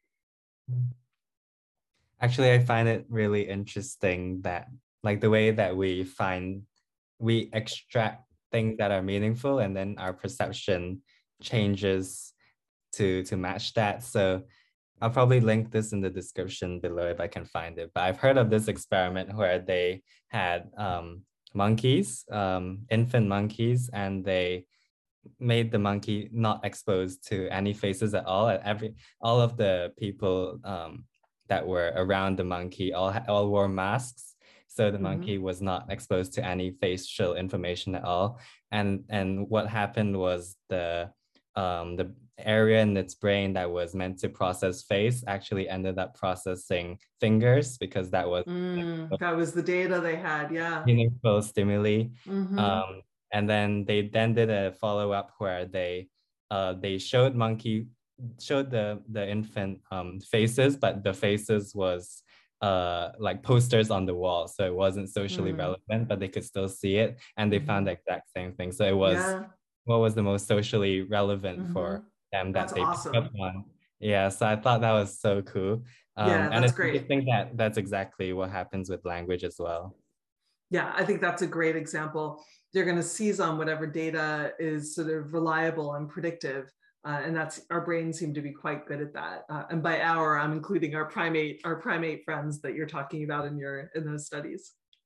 Actually, I find it really interesting that like the way that we find, we extract things that are meaningful and then our perception changes to, to match that. So I'll probably link this in the description below if I can find it. But I've heard of this experiment where they had um, monkeys, um, infant monkeys, and they made the monkey not exposed to any faces at all. And every all of the people um, that were around the monkey all all wore masks. So the mm-hmm. monkey was not exposed to any facial information at all. And and what happened was the um, the area in its brain that was meant to process face actually ended up processing fingers, because that was mm, that was the data they had. Yeah, meaningful stimuli. Mm-hmm. Um, and then they then did a follow-up where they uh, they showed monkey showed the the infant um, faces, but the faces was uh like posters on the wall, so it wasn't socially Mm, relevant, but they could still see it, and they found mhm. the exact same thing. So it was Yeah. what was the most socially relevant Hmm. for them That's that they picked up awesome. on. Yeah, so I thought that was so cool. Um, Yeah, and that's it's great. interesting that that's exactly what happens with language as well. Yeah, I think that's a great example. They're going to seize on whatever data is sort of reliable and predictive. Uh, and that's our brains seem to be quite good at that. Uh, and by our, I'm including our primate, our primate friends that you're talking about in your in those studies.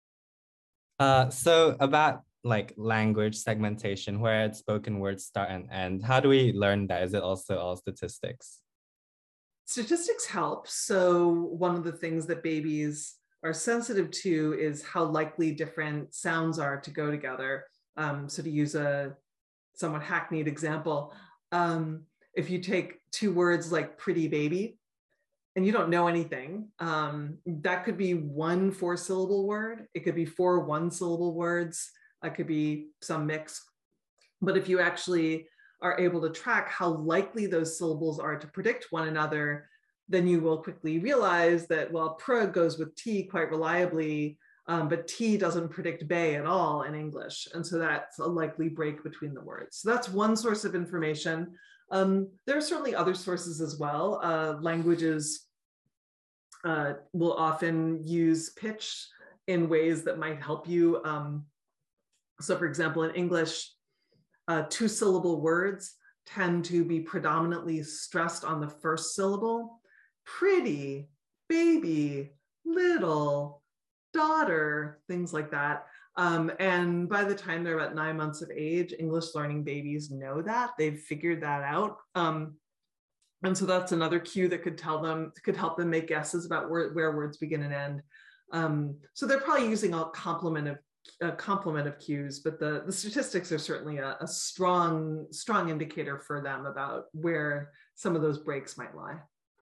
Uh, so about like language segmentation, where spoken words start and end, how do we learn that? Is it also all statistics? Statistics help. So one of the things that babies are sensitive to is how likely different sounds are to go together. Um, so to use a somewhat hackneyed example, um, if you take two words like pretty baby and you don't know anything, um, that could be one four syllable word. It could be four one syllable words. It could be some mix. But if you actually are able to track how likely those syllables are to predict one another, then you will quickly realize that, well, pr goes with t quite reliably, um, but t doesn't predict bay at all in English. And so that's a likely break between the words. So that's one source of information. Um, there are certainly other sources as well. Uh, languages uh, will often use pitch in ways that might help you. Um, so for example, in English, uh, two syllable words tend to be predominantly stressed on the first syllable. Pretty, baby, little, daughter, things like that. Um, and by the time they're about nine months of age, English learning babies know that. They've figured that out. Um, and so that's another cue that could tell them, could help them make guesses about where, where words begin and end. Um, so they're probably using a complement of a complement of cues, but the, the statistics are certainly a, a strong, strong indicator for them about where some of those breaks might lie.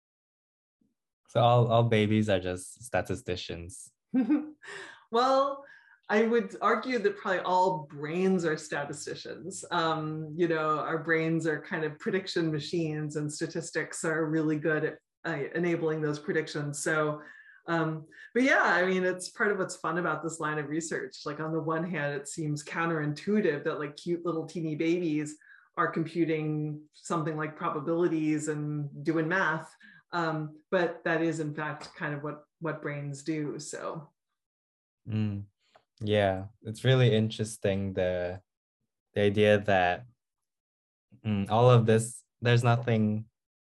So all, all babies are just statisticians. Well, I would argue that probably all brains are statisticians. Um, you know, our brains are kind of prediction machines, and statistics are really good at uh, enabling those predictions. So, um, but yeah, I mean, it's part of what's fun about this line of research. Like on the one hand, it seems counterintuitive that like cute little teeny babies are computing something like probabilities and doing math. Um, but that is in fact kind of what what brains do. So Mm, yeah, it's really interesting the the idea that mm, all of this, there's nothing,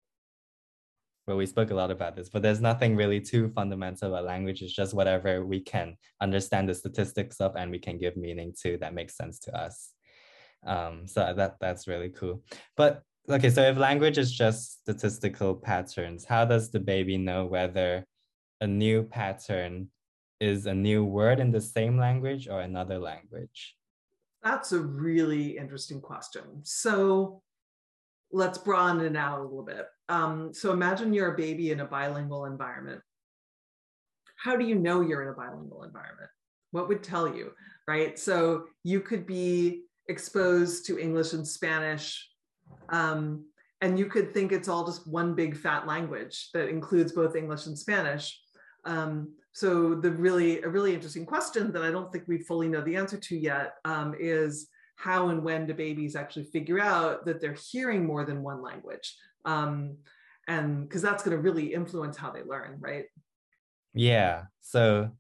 well, we spoke a lot about this, but there's nothing really too fundamental about language. It's just whatever we can understand the statistics of and we can give meaning to that makes sense to us. Um, so that that's really cool. But okay, so if language is just statistical patterns, how does the baby know whether a new pattern is a new word in the same language or another language? that's a really interesting question. So let's broaden it out a little bit. Um, so imagine you're a baby in a bilingual environment. How do you know you're in a bilingual environment? What would tell you, right? So you could be exposed to English and Spanish, um, and you could think it's all just one big fat language that includes both English and Spanish. Um, so the really, a really interesting question that I don't think we fully know the answer to yet um, is how and when do babies actually figure out that they're hearing more than one language? Um, and because that's going to really influence how they learn, right? Yeah. So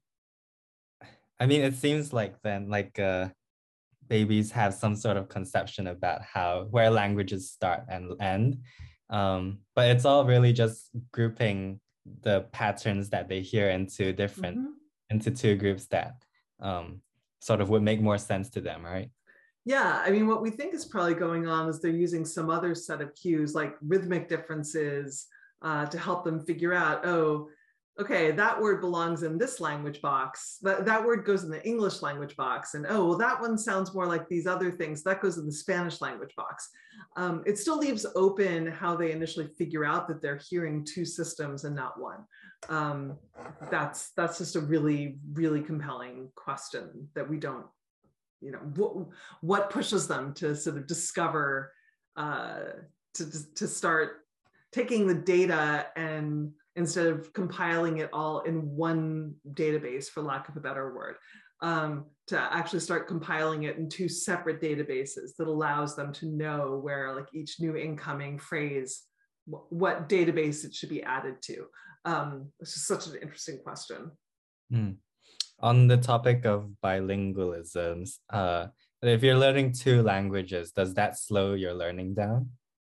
I mean, it seems like then like uh babies have some sort of conception about how where languages start and end. Um, but it's all really just grouping the patterns that they hear into different Mm-hmm. into two groups that um, sort of would make more sense to them, right? Yeah, I mean, what we think is probably going on is they're using some other set of cues like rhythmic differences uh, to help them figure out, oh, okay, that word belongs in this language box. That, that word goes in the English language box. And oh, well, that one sounds more like these other things. That goes in the Spanish language box. Um, it still leaves open how they initially figure out that they're hearing two systems and not one. Um, that's, that's just a really, really compelling question that we don't, you know, what, what pushes them to sort of discover uh, to, to start taking the data and instead of compiling it all in one database, for lack of a better word, um, to actually start compiling it in two separate databases that allows them to know where like each new incoming phrase, what database it should be added to. Um, it's just such an interesting question. Mm. On the topic of bilingualisms, uh, if you're learning two languages, does that slow your learning down?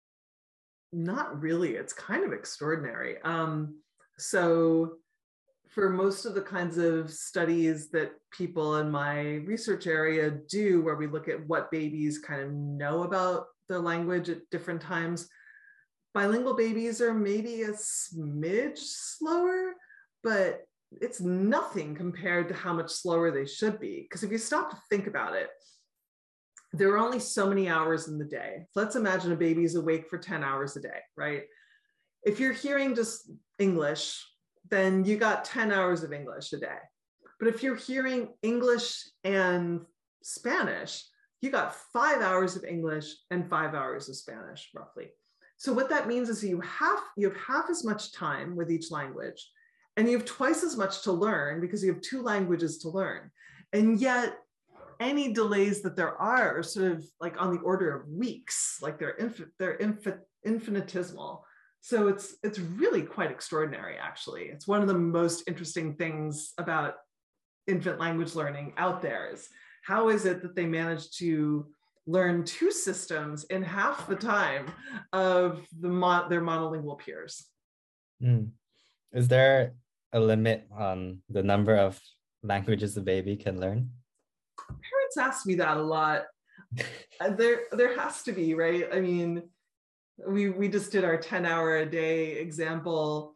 Not really. It's kind of extraordinary. Um, so for most of the kinds of studies that people in my research area do, where we look at what babies kind of know about their language at different times, bilingual babies are maybe a smidge slower, but it's nothing compared to how much slower they should be. Because if you stop to think about it, there are only so many hours in the day. Let's imagine a baby is awake for ten hours a day, right? If you're hearing just English, then you got ten hours of English a day. But if you're hearing English and Spanish, you got five hours of English and five hours of Spanish, roughly. So what that means is you have, you have half as much time with each language, and you have twice as much to learn because you have two languages to learn. And yet any delays that there are are sort of like on the order of weeks, like they're, inf they're inf infinitesimal. So it's, it's really quite extraordinary, actually. It's one of the most interesting things about infant language learning out there is how is it that they manage to learn two systems in half the time of the mo their monolingual peers? Mm. Is there a limit on the number of languages a baby can learn? Parents ask me that a lot. there, there has to be, right? I mean, we we just did our ten hour a day example.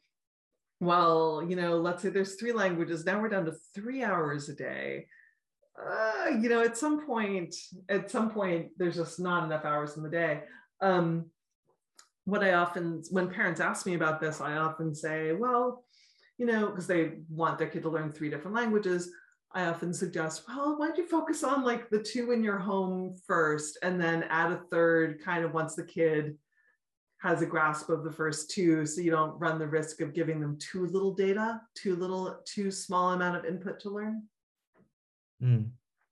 Well, you know, let's say there's three languages. Now we're down to three hours a day. Uh, you know, at some point, at some point, there's just not enough hours in the day. Um, what I often, when parents ask me about this, I often say, well, you know, because they want their kid to learn three different languages, I often suggest, well, why don't you focus on like the two in your home first and then add a third kind of once the kid has a grasp of the first two, so you don't run the risk of giving them too little data, too little, too small amount of input to learn. Mm.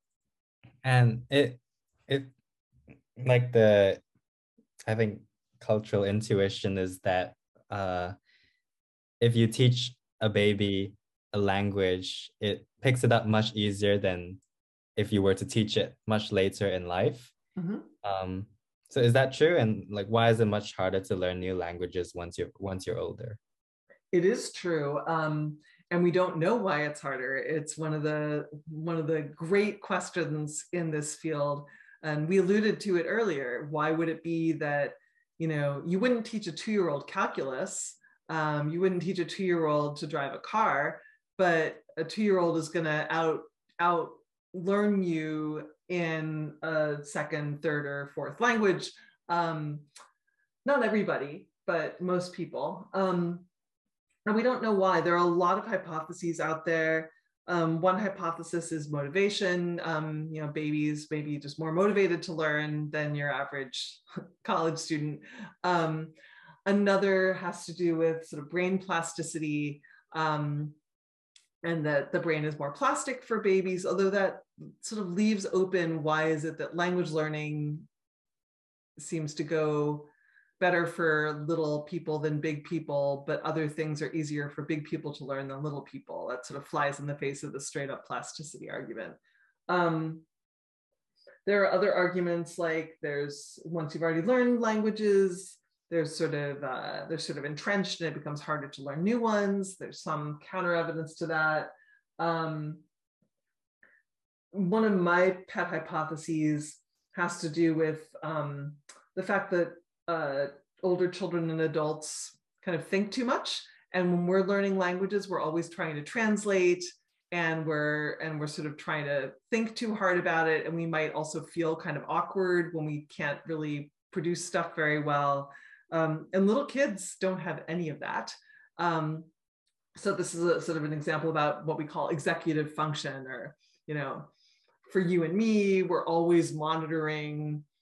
And it, it, like the, I think cultural intuition is that uh, if you teach a baby a language, it picks it up much easier than if you were to teach it much later in life. Mm-hmm. Um, so is that true? And like, why is it much harder to learn new languages once you're once you're older? It is true. Um, and we don't know why it's harder. It's one of the one of the great questions in this field. And we alluded to it earlier. Why would it be that, you know, you wouldn't teach a two-year-old calculus, um, you wouldn't teach a two-year-old to drive a car, but a two-year-old is gonna out out learn you in a second, third, or fourth language. Um, not everybody, but most people. Um, and we don't know why. There are a lot of hypotheses out there. Um, one hypothesis is motivation. Um, you know, babies may be just more motivated to learn than your average college student. Um, another has to do with sort of brain plasticity, um, and that the brain is more plastic for babies, although that sort of leaves open why is it that language learning seems to go better for little people than big people, but other things are easier for big people to learn than little people. That sort of flies in the face of the straight up plasticity argument. Um, there are other arguments like there's, once you've already learned languages, there's sort of, uh, they're sort of entrenched and it becomes harder to learn new ones. There's some counter evidence to that. Um, one of my pet hypotheses has to do with um, the fact that uh, older children and adults kind of think too much. And when we're learning languages, we're always trying to translate and we're, and we're sort of trying to think too hard about it. And we might also feel kind of awkward when we can't really produce stuff very well. Um, and little kids don't have any of that. Um, so this is a sort of an example about what we call executive function, or, you know, for you and me, we're always monitoring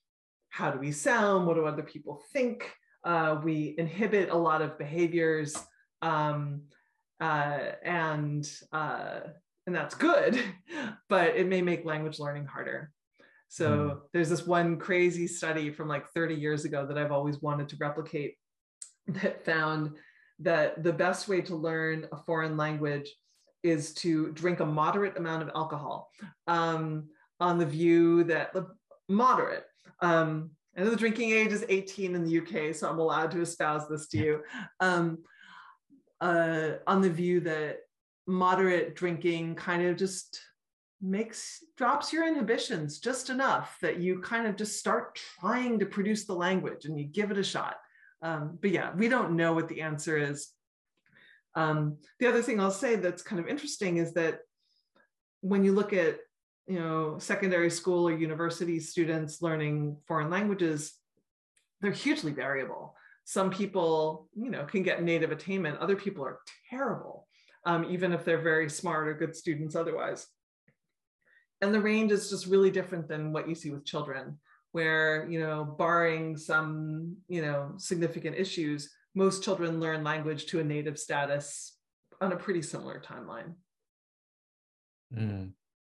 how do we sound? What do other people think? Uh, we inhibit a lot of behaviors, um, uh, and uh, and that's good, but it may make language learning harder. So mm. there's this one crazy study from like thirty years ago that I've always wanted to replicate that found that the best way to learn a foreign language is to drink a moderate amount of alcohol, um, on the view that the moderate, um, I know the drinking age is eighteen in the U K, so I'm allowed to espouse this to you, um, uh, on the view that moderate drinking kind of just makes, drops your inhibitions just enough that you kind of just start trying to produce the language and you give it a shot. Um, but yeah, we don't know what the answer is. Um, the other thing I'll say that's kind of interesting is that when you look at, you know, secondary school or university students learning foreign languages, they're hugely variable. Some people, you know, can get native attainment. Other people are terrible, um, even if they're very smart or good students otherwise. And the range is just really different than what you see with children, where, you know, barring some, you know, significant issues, most children learn language to a native status on a pretty similar timeline. Mm.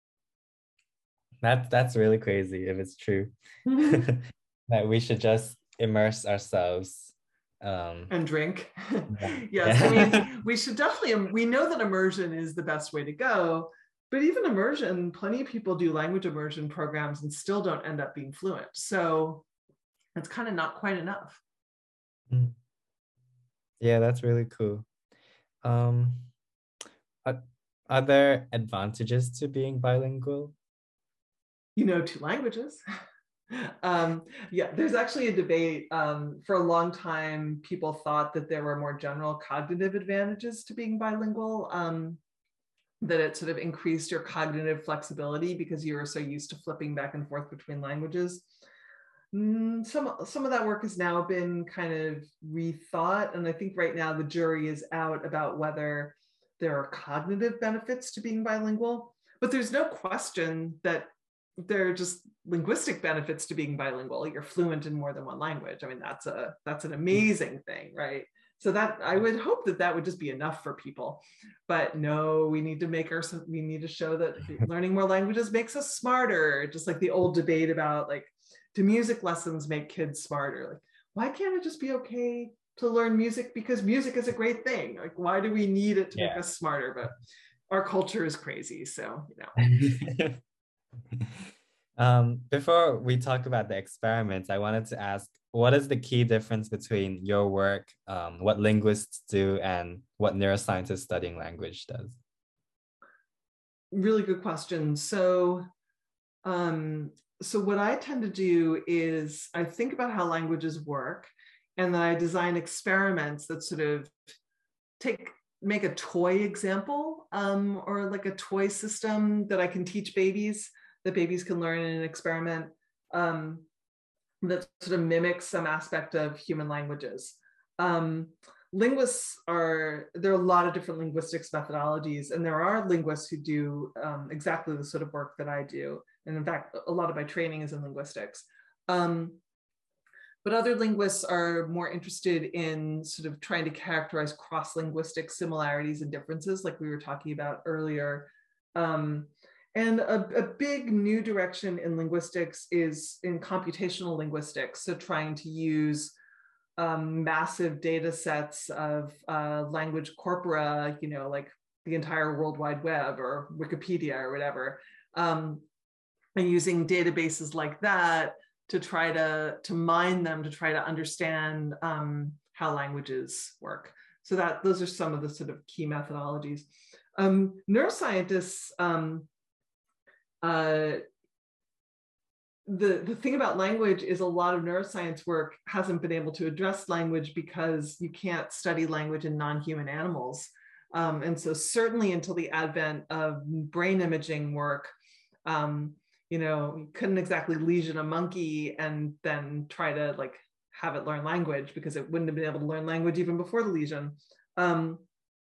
That, that's really crazy if it's true. Mm-hmm. That we should just immerse ourselves. Um, and drink. Yeah. Yes, yeah. I mean, we should definitely, we know that immersion is the best way to go, but even immersion, plenty of people do language immersion programs and still don't end up being fluent. So it's kind of not quite enough. Mm. Yeah, that's really cool. Um, are, are there advantages to being bilingual? You know two languages. um, yeah, there's actually a debate. Um, for a long time, people thought that there were more general cognitive advantages to being bilingual, um, that it sort of increased your cognitive flexibility because you were so used to flipping back and forth between languages. Mm, some, some of that work has now been kind of rethought. And I think right now the jury is out about whether there are cognitive benefits to being bilingual, but there's no question that there are just linguistic benefits to being bilingual. You're fluent in more than one language. I mean, that's a, that's an amazing thing, right? So that, I would hope that that would just be enough for people, but no, we need to make our, we need to show that learning more languages makes us smarter. Just like the old debate about like, do music lessons make kids smarter? Like, why can't it just be okay to learn music because music is a great thing? Like, why do we need it to yeah. make us smarter? But our culture is crazy, so, you know. um, before we talk about the experiments, I wanted to ask, what is the key difference between your work, um, what linguists do, and what neuroscientists studying language does? Really good question. So, um, so what I tend to do is I think about how languages work, and then I design experiments that sort of take, make a toy example, um, or like a toy system that I can teach babies, that babies can learn in an experiment, um, that sort of mimics some aspect of human languages. Um, linguists are, there are a lot of different linguistics methodologies, and there are linguists who do um, exactly the sort of work that I do. And in fact, a lot of my training is in linguistics. Um, but other linguists are more interested in sort of trying to characterize cross-linguistic similarities and differences, like we were talking about earlier. Um, and a, a big new direction in linguistics is in computational linguistics. So trying to use um, massive data sets of uh, language corpora, you know, like the entire World Wide Web or Wikipedia or whatever. Um, and using databases like that to try to, to mine them, to try to understand um, how languages work. So that those are some of the sort of key methodologies. Um, neuroscientists, um, uh, the, the thing about language is a lot of neuroscience work hasn't been able to address language because you can't study language in non-human animals. Um, and so certainly until the advent of brain imaging work, um, you know, you couldn't exactly lesion a monkey and then try to like have it learn language because it wouldn't have been able to learn language even before the lesion. Um,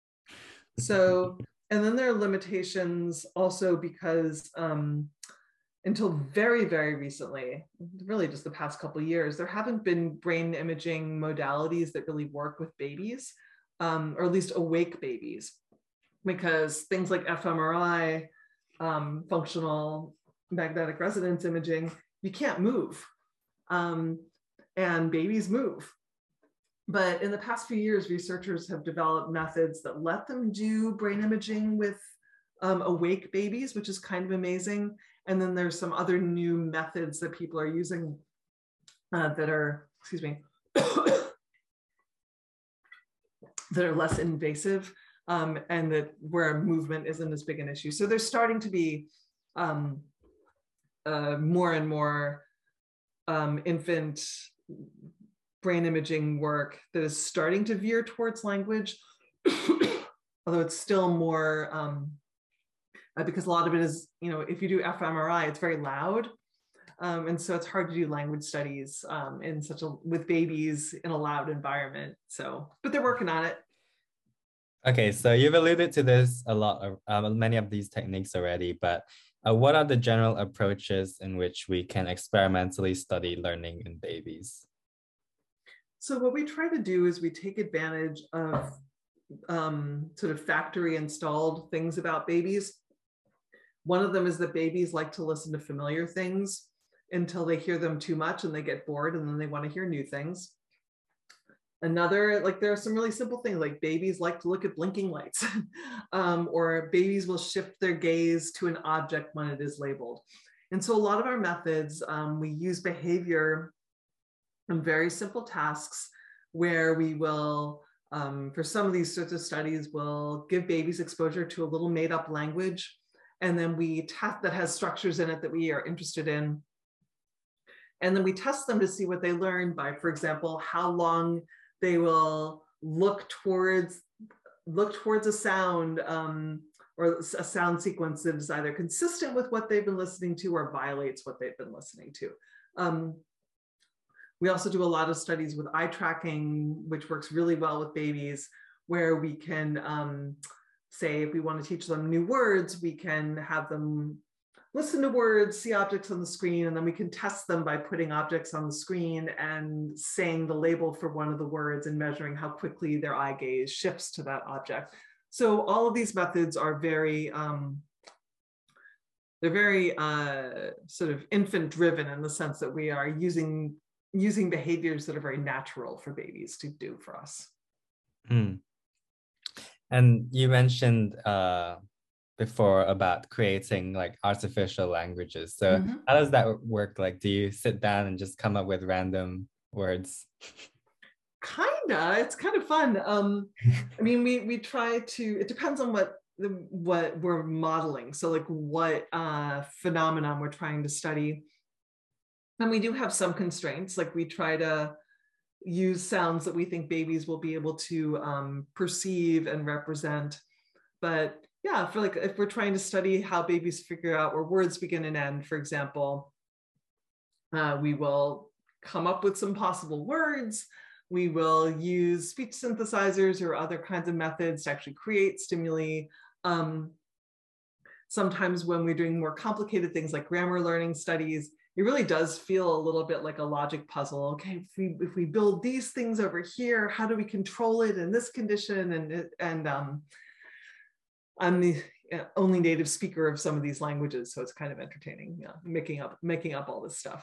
so, and then there are limitations also because um, until very, very recently, really just the past couple of years, there haven't been brain imaging modalities that really work with babies, um, or at least awake babies, because things like f M R I, um, functional magnetic resonance imaging, you can't move, um, and babies move. But in the past few years, researchers have developed methods that let them do brain imaging with um, awake babies, which is kind of amazing. And then there's some other new methods that people are using uh, that are, excuse me, that are less invasive, um, and that where movement isn't as big an issue. So there's starting to be um, uh, more and more um, infant brain imaging work that is starting to veer towards language, although it's still more, um, uh, because a lot of it is, you know, if you do f M R I, it's very loud. Um, and so it's hard to do language studies um, in such a, with babies in a loud environment. So, but they're working on it. Okay, so you've alluded to this a lot, of, um, many of these techniques already, but uh, what are the general approaches in which we can experimentally study learning in babies? So what we try to do is we take advantage of um, sort of factory installed things about babies. One of them is that babies like to listen to familiar things until they hear them too much and they get bored, and then they want to hear new things. Another, like there are some really simple things, like babies like to look at blinking lights, um, or babies will shift their gaze to an object when it is labeled. And so a lot of our methods, um, we use behavior and very simple tasks where we will, um, for some of these sorts of studies, we'll give babies exposure to a little made up language, and then we test that has structures in it that we are interested in. And then we test them to see what they learn by, for example, how long they will look towards, look towards a sound, um, or a sound sequence that is either consistent with what they've been listening to or violates what they've been listening to. Um, We also do a lot of studies with eye tracking, which works really well with babies, where we can um, say, if we want to teach them new words, we can have them listen to words, see objects on the screen, and then we can test them by putting objects on the screen and saying the label for one of the words and measuring how quickly their eye gaze shifts to that object. So all of these methods are very, um, they're very uh, sort of infant driven in the sense that we are using using behaviors that are very natural for babies to do for us. Mm. And you mentioned uh, before about creating like artificial languages. So mm-hmm. how does that work? Like, do you sit down and just come up with random words? Kinda, it's kind of fun. Um, I mean, we we try to, it depends on what what we're modeling. So like what uh, phenomenon we're trying to study. And we do have some constraints, like we try to use sounds that we think babies will be able to um, perceive and represent. But yeah, for like if we're trying to study how babies figure out where words begin and end, for example, uh, we will come up with some possible words. We will use speech synthesizers or other kinds of methods to actually create stimuli. Um, sometimes when we're doing more complicated things like grammar learning studies, it really does feel a little bit like a logic puzzle. Okay, if we if we build these things over here, how do we control it in this condition? And and um, I'm the only native speaker of some of these languages, so it's kind of entertaining. Yeah, making up making up all this stuff.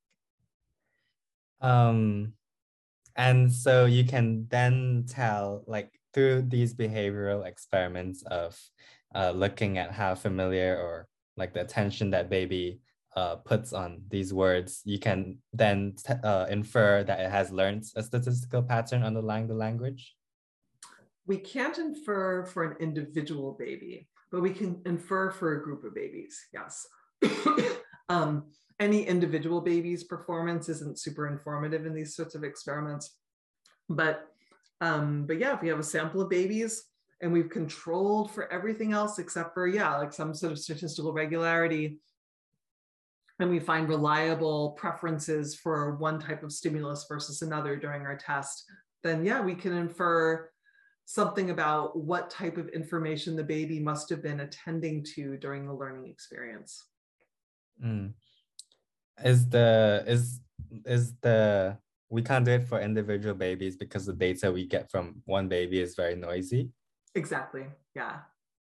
Um, and so you can then tell, like through these behavioral experiments of uh, looking at how familiar or like the attention that baby Uh, puts on these words, you can then uh, infer that it has learned a statistical pattern underlying the language? We can't infer for an individual baby, but we can infer for a group of babies, yes. um, any individual baby's performance isn't super informative in these sorts of experiments. But, um, but yeah, if we have a sample of babies and we've controlled for everything else except for, yeah, like some sort of statistical regularity, and we find reliable preferences for one type of stimulus versus another during our test, then yeah, we can infer something about what type of information the baby must have been attending to during the learning experience. Mm. Is the is is the we can't do it for individual babies because the data we get from one baby is very noisy? Exactly. Yeah.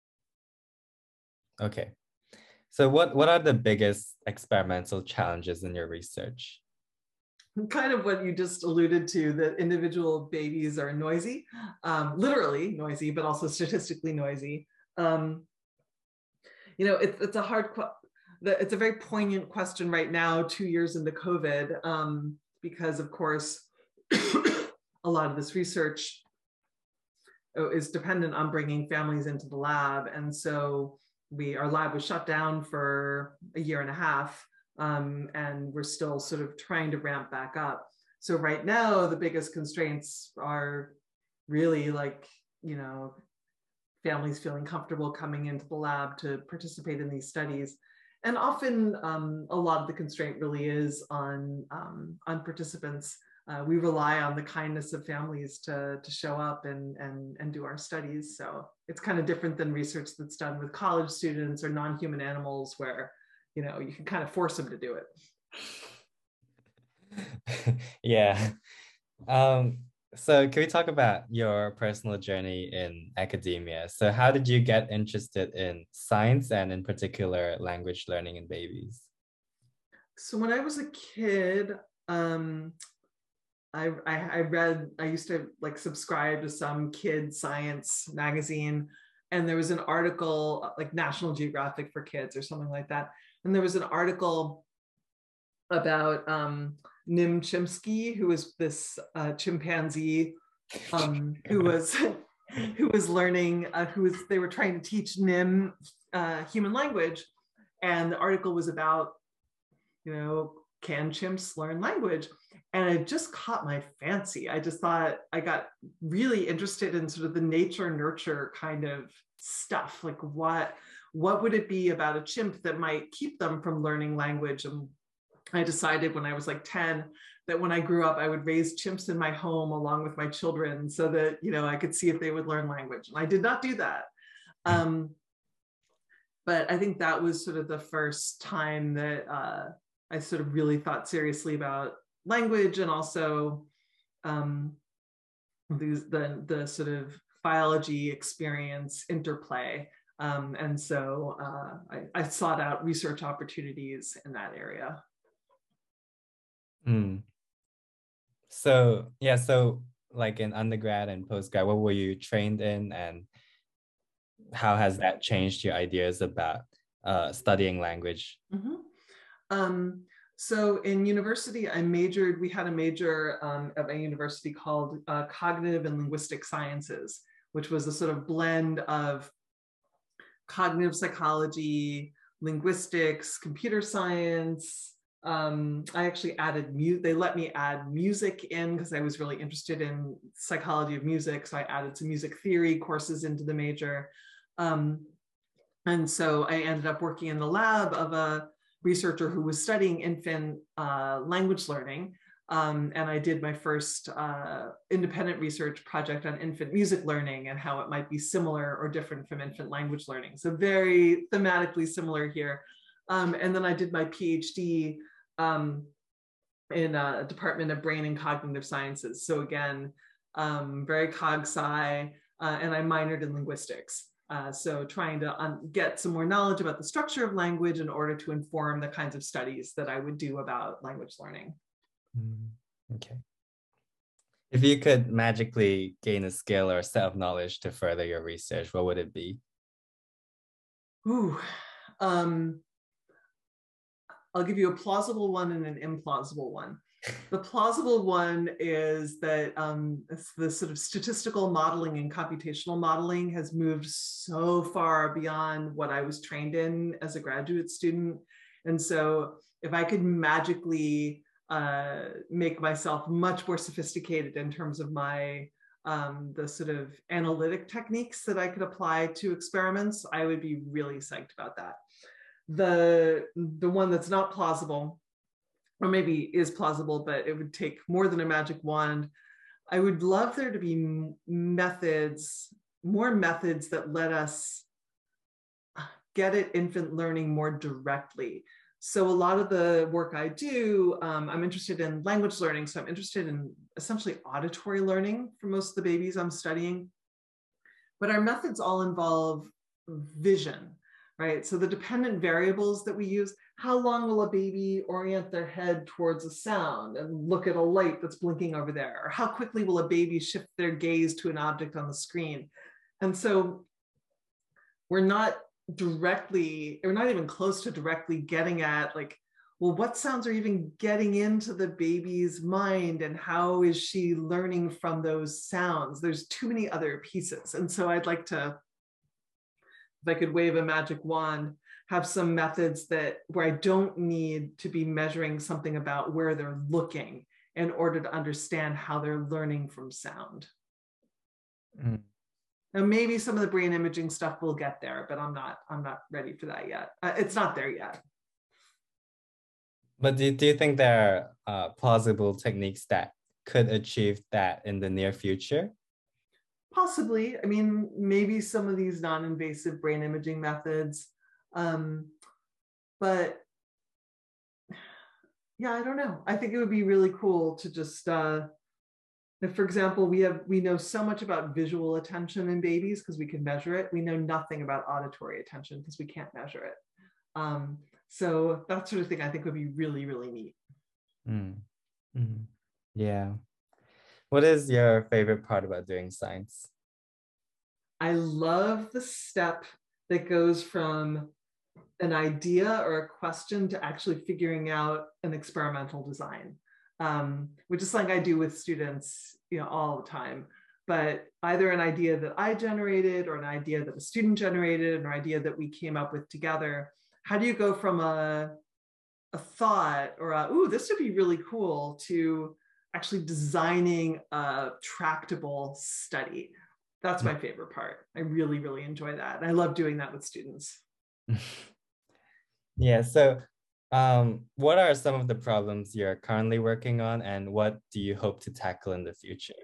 Okay. So what what are the biggest experimental challenges in your research? Kind of what you just alluded to, that individual babies are noisy, um, literally noisy, but also statistically noisy. Um, you know, it's it's a hard, it's a very poignant question right now, two years into COVID, um, because of course, a lot of this research is dependent on bringing families into the lab. And so we, our lab was shut down for a year and a half, um, and we're still sort of trying to ramp back up. So right now, the biggest constraints are really like, you know, families feeling comfortable coming into the lab to participate in these studies. And often um, a lot of the constraint really is on, um, on participants. Uh, we rely on the kindness of families to, to show up and, and, and do our studies. So it's kind of different than research that's done with college students or non-human animals where, you know, you can kind of force them to do it. Yeah. Um, so can we talk about your personal journey in academia? So how did you get interested in science and in particular language learning in babies? So when I was a kid, um, I, I, I read, I used to like subscribe to some kid science magazine, and there was an article like National Geographic for Kids or something like that. And there was an article about um, Nim Chimpsky, who was this uh, chimpanzee um, who was who was learning, uh, who was, they were trying to teach Nim uh, human language. And the article was about, you know, can chimps learn language? And it just caught my fancy. I just thought, I got really interested in sort of the nature nurture kind of stuff. Like what, what would it be about a chimp that might keep them from learning language? And I decided when I was like ten that when I grew up, I would raise chimps in my home along with my children so that, you know, I could see if they would learn language. And I did not do that. Um, but I think that was sort of the first time that uh, I sort of really thought seriously about language, and also um, these, the, the sort of biology experience interplay. Um, and so uh, I, I sought out research opportunities in that area. Mm. So yeah, so like in undergrad and postgrad, what were you trained in, and how has that changed your ideas about uh, studying language? Mm-hmm. Um, so in university, I majored, we had a major um, at my university called uh, Cognitive and Linguistic Sciences, which was a sort of blend of cognitive psychology, linguistics, computer science. Um, I actually added mute. They let me add music in because I was really interested in psychology of music. So I added some music theory courses into the major. Um, and so I ended up working in the lab of a researcher who was studying infant uh, language learning. Um, and I did my first uh, independent research project on infant music learning and how it might be similar or different from infant language learning. So very thematically similar here. Um, and then I did my PhD um, in a Department of Brain and Cognitive Sciences. So again, um, very cog-sci, uh, and I minored in linguistics. Uh, so trying to um, get some more knowledge about the structure of language in order to inform the kinds of studies that I would do about language learning. Okay. If you could magically gain a skill or a set of knowledge to further your research, what would it be? Ooh, um, I'll give you a plausible one and an implausible one. The plausible one is that um, the sort of statistical modeling and computational modeling has moved so far beyond what I was trained in as a graduate student. And so if I could magically uh, make myself much more sophisticated in terms of my um, the sort of analytic techniques that I could apply to experiments, I would be really psyched about that. The, the one that's not plausible, or maybe is plausible, but it would take more than a magic wand. I would love there to be methods, more methods that let us get at infant learning more directly. So a lot of the work I do, um, I'm interested in language learning. So I'm interested in essentially auditory learning for most of the babies I'm studying. But our methods all involve vision, right? So the dependent variables that we use, how long will a baby orient their head towards a sound and look at a light that's blinking over there? Or how quickly will a baby shift their gaze to an object on the screen? And so we're not directly, we're not even close to directly getting at like, well, what sounds are even getting into the baby's mind and how is she learning from those sounds? There's too many other pieces. And so I'd like to, if I could wave a magic wand, have some methods that where I don't need to be measuring something about where they're looking in order to understand how they're learning from sound. Mm. Now, maybe some of the brain imaging stuff will get there, but I'm not, I'm not ready for that yet. Uh, it's not there yet. But do, do you think there are uh, plausible techniques that could achieve that in the near future? Possibly. I mean, maybe some of these non-invasive brain imaging methods. Um, but yeah, I don't know. I think it would be really cool to just, uh, if, for example, we have, we know so much about visual attention in babies because we can measure it. We know nothing about auditory attention because we can't measure it. Um, So that sort of thing I think would be really, really neat. Mm. Mm. Yeah. What is your favorite part about doing science? I love the step that goes from an idea or a question to actually figuring out an experimental design, um, which is something I do with students, you know, all the time. But either an idea that I generated or an idea that a student generated, or an idea that we came up with together. How do you go from a, a thought or a, ooh, this would be really cool to actually designing a tractable study? That's my favorite part. I really, really enjoy that. And I love doing that with students. Yeah, so um, what are some of the problems you're currently working on and what do you hope to tackle in the future?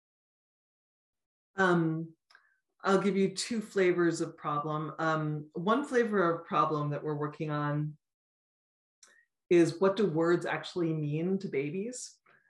Um, I'll give you two flavors of problem. Um, one flavor of problem that we're working on is what do words actually mean to babies?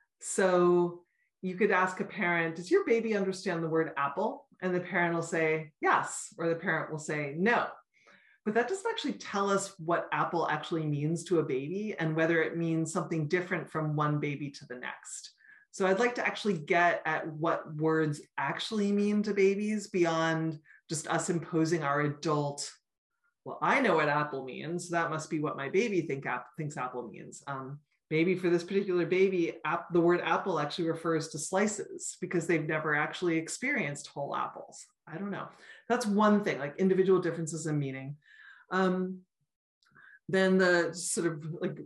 So you could ask a parent, does your baby understand the word apple? And the parent will say, yes, or the parent will say, no. But that doesn't actually tell us what apple actually means to a baby and whether it means something different from one baby to the next. So I'd like to actually get at what words actually mean to babies beyond just us imposing our adult, well, I know what apple means, so that must be what my baby think ap- thinks apple means. Um, maybe for this particular baby, ap- the word apple actually refers to slices because they've never actually experienced whole apples. I don't know. That's one thing, like individual differences in meaning. Um, then the sort of like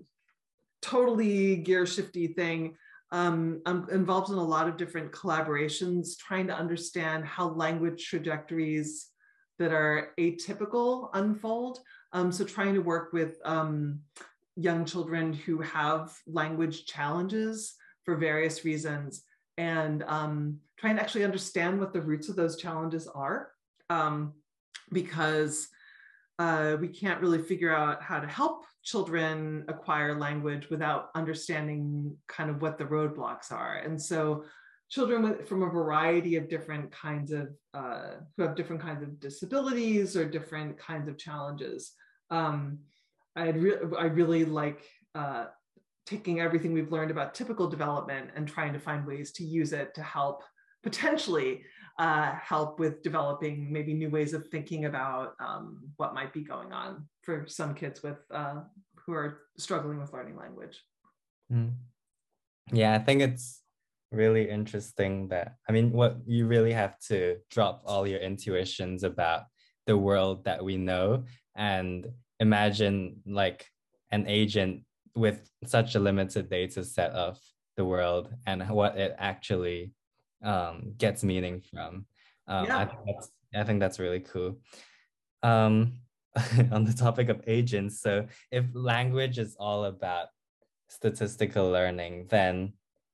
totally gear shifty thing, um, I'm involved in a lot of different collaborations, trying to understand how language trajectories that are atypical unfold. Um, so trying to work with um, young children who have language challenges for various reasons and um, trying to actually understand what the roots of those challenges are. Um, because uh, we can't really figure out how to help children acquire language without understanding kind of what the roadblocks are. And so children with, from a variety of different kinds of, uh, who have different kinds of disabilities or different kinds of challenges. Um, I'd re I really like uh, taking everything we've learned about typical development and trying to find ways to use it to help potentially uh, help with developing maybe new ways of thinking about um, what might be going on for some kids with uh, who are struggling with learning language. Mm. Yeah, I think it's really interesting that, I mean, what you really have to drop all your intuitions about the world that we know and imagine like an agent with such a limited data set of the world and what it actually um, gets meaning from. Um, yeah. I think that's, I think that's really cool. Um, on the topic of agents, so if language is all about statistical learning, then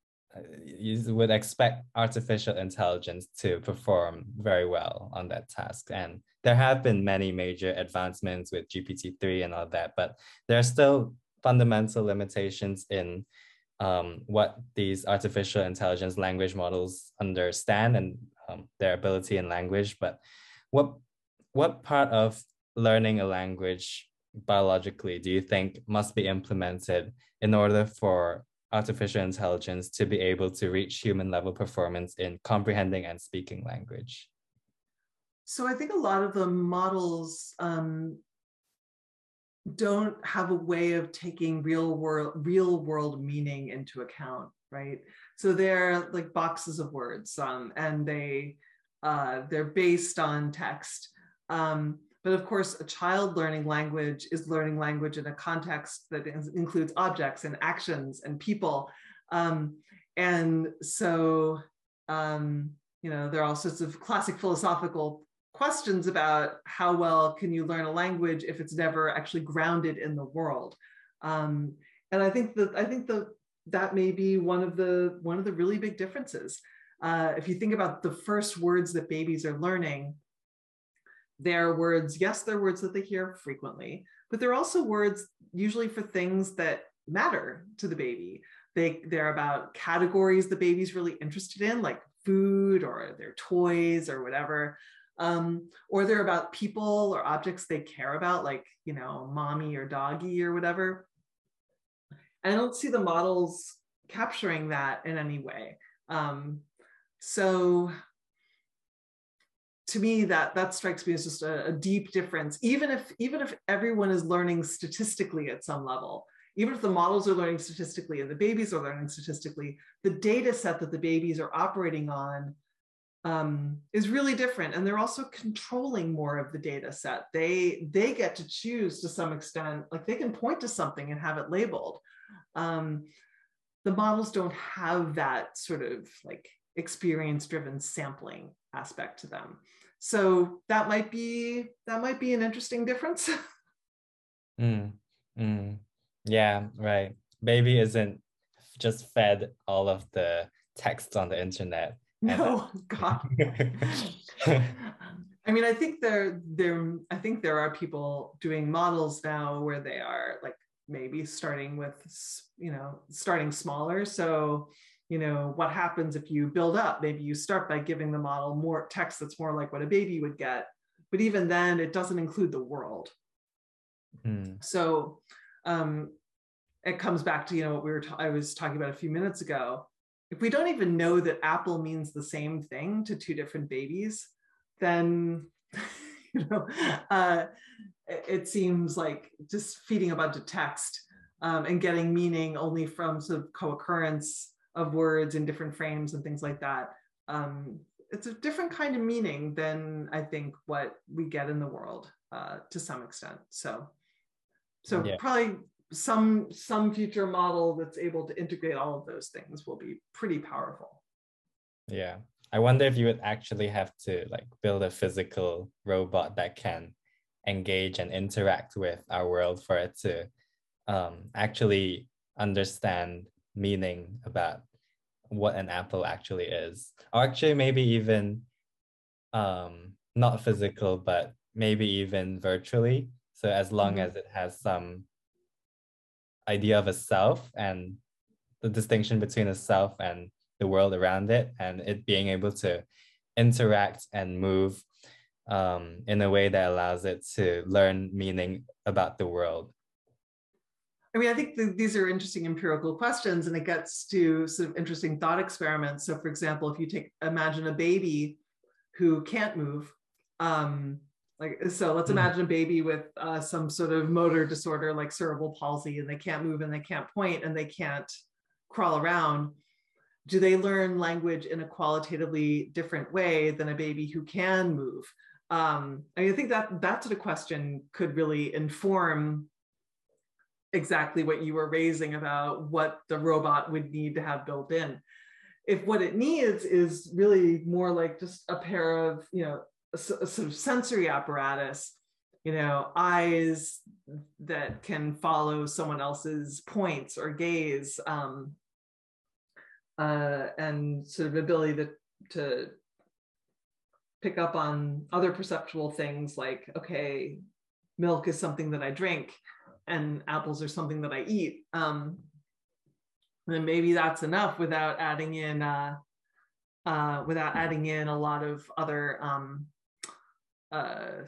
you would expect artificial intelligence to perform very well on that task. And there have been many major advancements with G P T three and all that, but there are still fundamental limitations in um, what these artificial intelligence language models understand and um, their ability in language. But what, what part of learning a language biologically do you think must be implemented in order for artificial intelligence to be able to reach human level performance in comprehending and speaking language? So I think a lot of the models um, don't have a way of taking real world, real world meaning into account, right? So they're like boxes of words, um, and they, uh, they're based on text. Um, but of course, a child learning language is learning language in a context that includes objects and actions and people. Um, and so, um, you know, there are all sorts of classic philosophical questions about how well can you learn a language if it's never actually grounded in the world. Um, and I think that I think that that may be one of the one of the really big differences. Uh, if you think about the first words that babies are learning, they're words, yes, they're words that they hear frequently, but they're also words usually for things that matter to the baby. They, they're about categories the baby's really interested in, like food or their toys or whatever. Um, or they're about people or objects they care about, like, you know, mommy or doggy or whatever. And I don't see the models capturing that in any way. Um, so to me, that that strikes me as just a, a deep difference. Even if even if everyone is learning statistically at some level, even if the models are learning statistically and the babies are learning statistically, the data set that the babies are operating on um, is really different. And they're also controlling more of the data set. They, they get to choose to some extent, like they can point to something and have it labeled. Um, the models don't have that sort of like experience-driven sampling aspect to them. So that might be, that might be an interesting difference. mm, mm. Yeah, right. Baby isn't just fed all of the texts on the internet. No, God. I mean, I think there, there, I think there are people doing models now where they are like maybe starting with, you know, starting smaller. So, you know, what happens if you build up? Maybe you start by giving the model more text that's more like what a baby would get, but even then, it doesn't include the world. Mm. So, um, it comes back to, you know, what we were, I was talking about a few minutes ago. If we don't even know that apple means the same thing to two different babies, then, you know, uh, it seems like just feeding a bunch of text um, and getting meaning only from sort of co-occurrence of words in different frames and things like that. Um, it's a different kind of meaning than I think what we get in the world uh, to some extent. So, so yeah. probably some some future model that's able to integrate all of those things will be pretty powerful. Yeah, I wonder if you would actually have to like build a physical robot that can engage and interact with our world for it to um, actually understand meaning about what an apple actually is, or actually maybe even um, not physical, but maybe even virtually. So as long mm-hmm. as it has some idea of a self and the distinction between a self and the world around it, and it being able to interact and move um, in a way that allows it to learn meaning about the world. I mean, I think the, these are interesting empirical questions, and it gets to sort of interesting thought experiments. So for example, if you take, imagine a baby who can't move, um, like, so let's imagine a baby with uh, some sort of motor disorder like cerebral palsy, and they can't move and they can't point and they can't crawl around. Do they learn language in a qualitatively different way than a baby who can move? Um, I mean, I think that that sort of question could really inform exactly what you were raising about what the robot would need to have built in. If what it needs is really more like just a pair of, you know, a, a sort of sensory apparatus, you know, eyes that can follow someone else's points or gaze, um, uh, and sort of ability to, to pick up on other perceptual things like, okay, milk is something that I drink and apples are something that I eat. Um, then maybe that's enough without adding in uh, uh, without adding in a lot of other um, uh,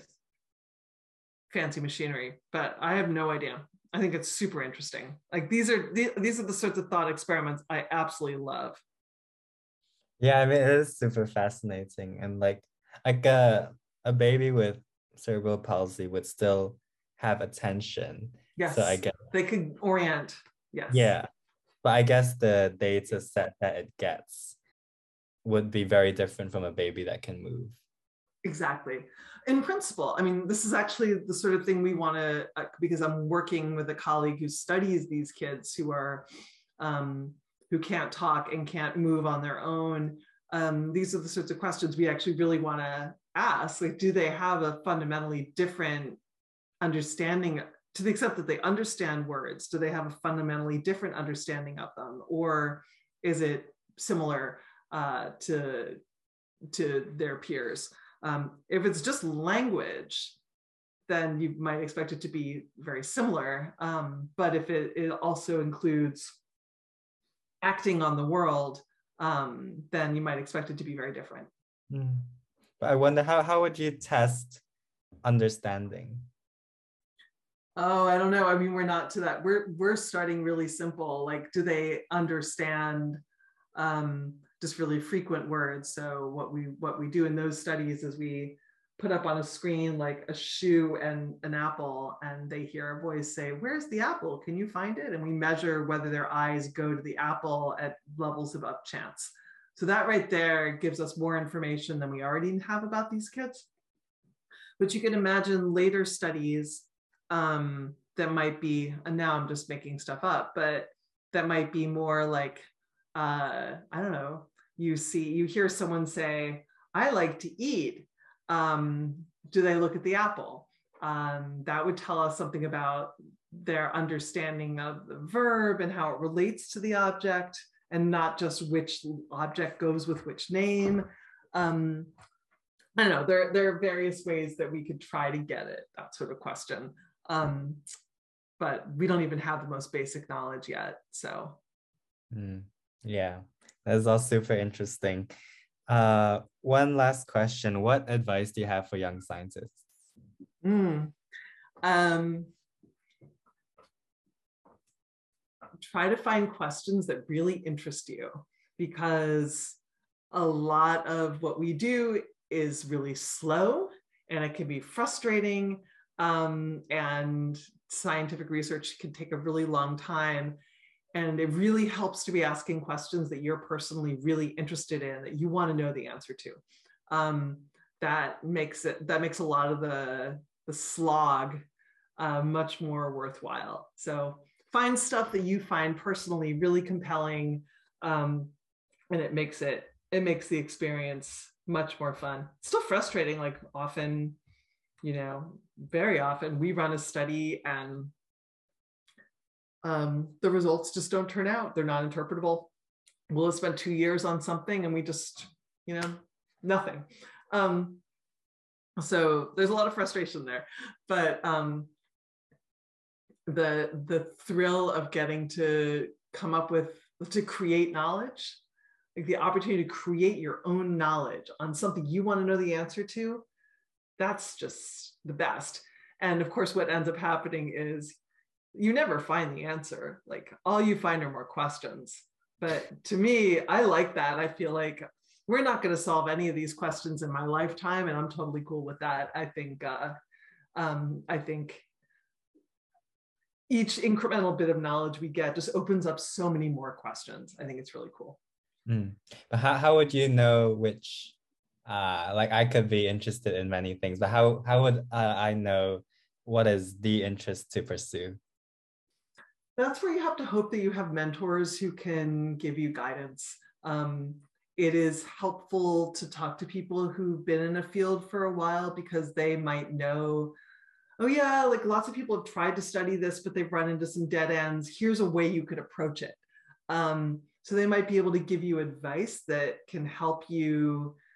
fancy machinery. But I have no idea. I think it's super interesting. Like these are these are the sorts of thought experiments I absolutely love. Yeah, I mean, it is super fascinating. And like, like a, a baby with cerebral palsy would still have attention. Yes, so I guess they could orient. Yes. Yeah, but I guess the data set that it gets would be very different from a baby that can move. Exactly. In principle, I mean, this is actually the sort of thing we want to, uh, because I'm working with a colleague who studies these kids who are, um, who can't talk and can't move on their own. Um, these are the sorts of questions we actually really want to ask. Like, do they have a fundamentally different understanding, to the extent that they understand words? Do they have a fundamentally different understanding of them? Or is it similar uh, to, to their peers? Um, if it's just language, then you might expect it to be very similar. Um, but if it, it also includes acting on the world, um, then you might expect it to be very different. Mm. But I wonder, how, how would you test understanding? Oh, I don't know. I mean, we're not to that. We're, we're starting really simple. Like, do they understand um, just really frequent words? So what we what we do in those studies is we put up on a screen like a shoe and an apple, and they hear a voice say, "Where's the apple? Can you find it?" And we measure whether their eyes go to the apple at levels above chance. So that right there gives us more information than we already have about these kids. But you can imagine later studies um, that might be, and now I'm just making stuff up, but that might be more like, uh, I don't know, you see, you hear someone say, "I like to eat." Um, do they look at the apple? Um, that would tell us something about their understanding of the verb and how it relates to the object, and not just which object goes with which name. Um, I don't know, there, there are various ways that we could try to get it, that sort of question. Um, but we don't even have the most basic knowledge yet, so. Mm, yeah, that's all super interesting. Uh, one last question. What advice do you have for young scientists? Mm. Um, try to find questions that really interest you, because a lot of what we do is really slow and it can be frustrating, um, and scientific research can take a really long time. And it really helps to be asking questions that you're personally really interested in, that you want to know the answer to. Um, that makes it, that makes a lot of the, the slog uh, much more worthwhile. So find stuff that you find personally really compelling, um, and it makes it, it makes the experience much more fun. It's still frustrating, like often, you know, very often we run a study and um, the results just don't turn out. They're not interpretable. We'll have spent two years on something and we just, you know, nothing. Um, so there's a lot of frustration there, but um, the, the thrill of getting to come up with, to create knowledge, like the opportunity to create your own knowledge on something you want to know the answer to, that's just the best. And of course, what ends up happening is you never find the answer. Like all you find are more questions. But to me, I like that. I feel like we're not going to solve any of these questions in my lifetime, and I'm totally cool with that. I think, uh, um, I think each incremental bit of knowledge we get just opens up so many more questions. I think it's really cool. Mm. But how, how would you know which, uh, like I could be interested in many things, but how, how would uh, I know what is the interest to pursue? That's where you have to hope that you have mentors who can give you guidance. Um, it is helpful to talk to people who've been in a field for a while, because they might know, oh yeah, like lots of people have tried to study this, but they've run into some dead ends. Here's a way you could approach it. Um, so they might be able to give you advice that can help you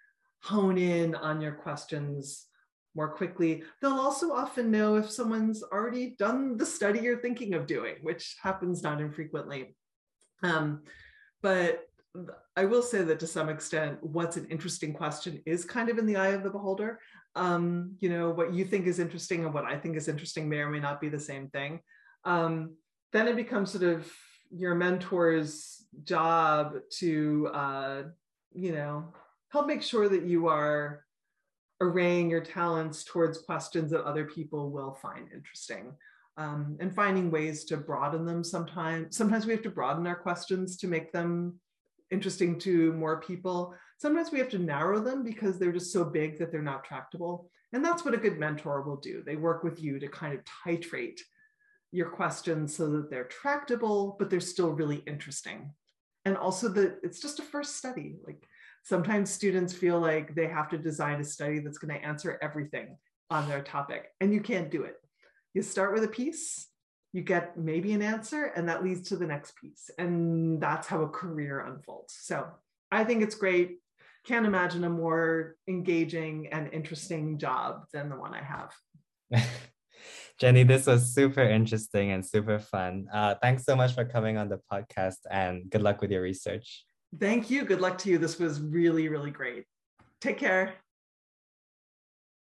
hone in on your questions more quickly. They'll also often know if someone's already done the study you're thinking of doing, which happens not infrequently. Um, but I will say that to some extent, what's an interesting question is kind of in the eye of the beholder. Um, you know, what you think is interesting and what I think is interesting may or may not be the same thing. Um, then it becomes sort of your mentor's job to, uh, you know, help make sure that you are arraying your talents towards questions that other people will find interesting. Um, and finding ways to broaden them sometimes. Sometimes we have to broaden our questions to make them interesting to more people. Sometimes we have to narrow them because they're just so big that they're not tractable. And that's what a good mentor will do. They work with you to kind of titrate your questions so that they're tractable, but they're still really interesting. And also that it's just a first study. Like sometimes students feel like they have to design a study that's going to answer everything on their topic, and you can't do it. You start with a piece, you get maybe an answer, and that leads to the next piece. And that's how a career unfolds. So I think it's great. Can't imagine a more engaging and interesting job than the one I have. Jenny, this was super interesting and super fun. Uh, thanks so much for coming on the podcast, and good luck with your research. Thank you. Good luck to you. This was really, really great. Take care.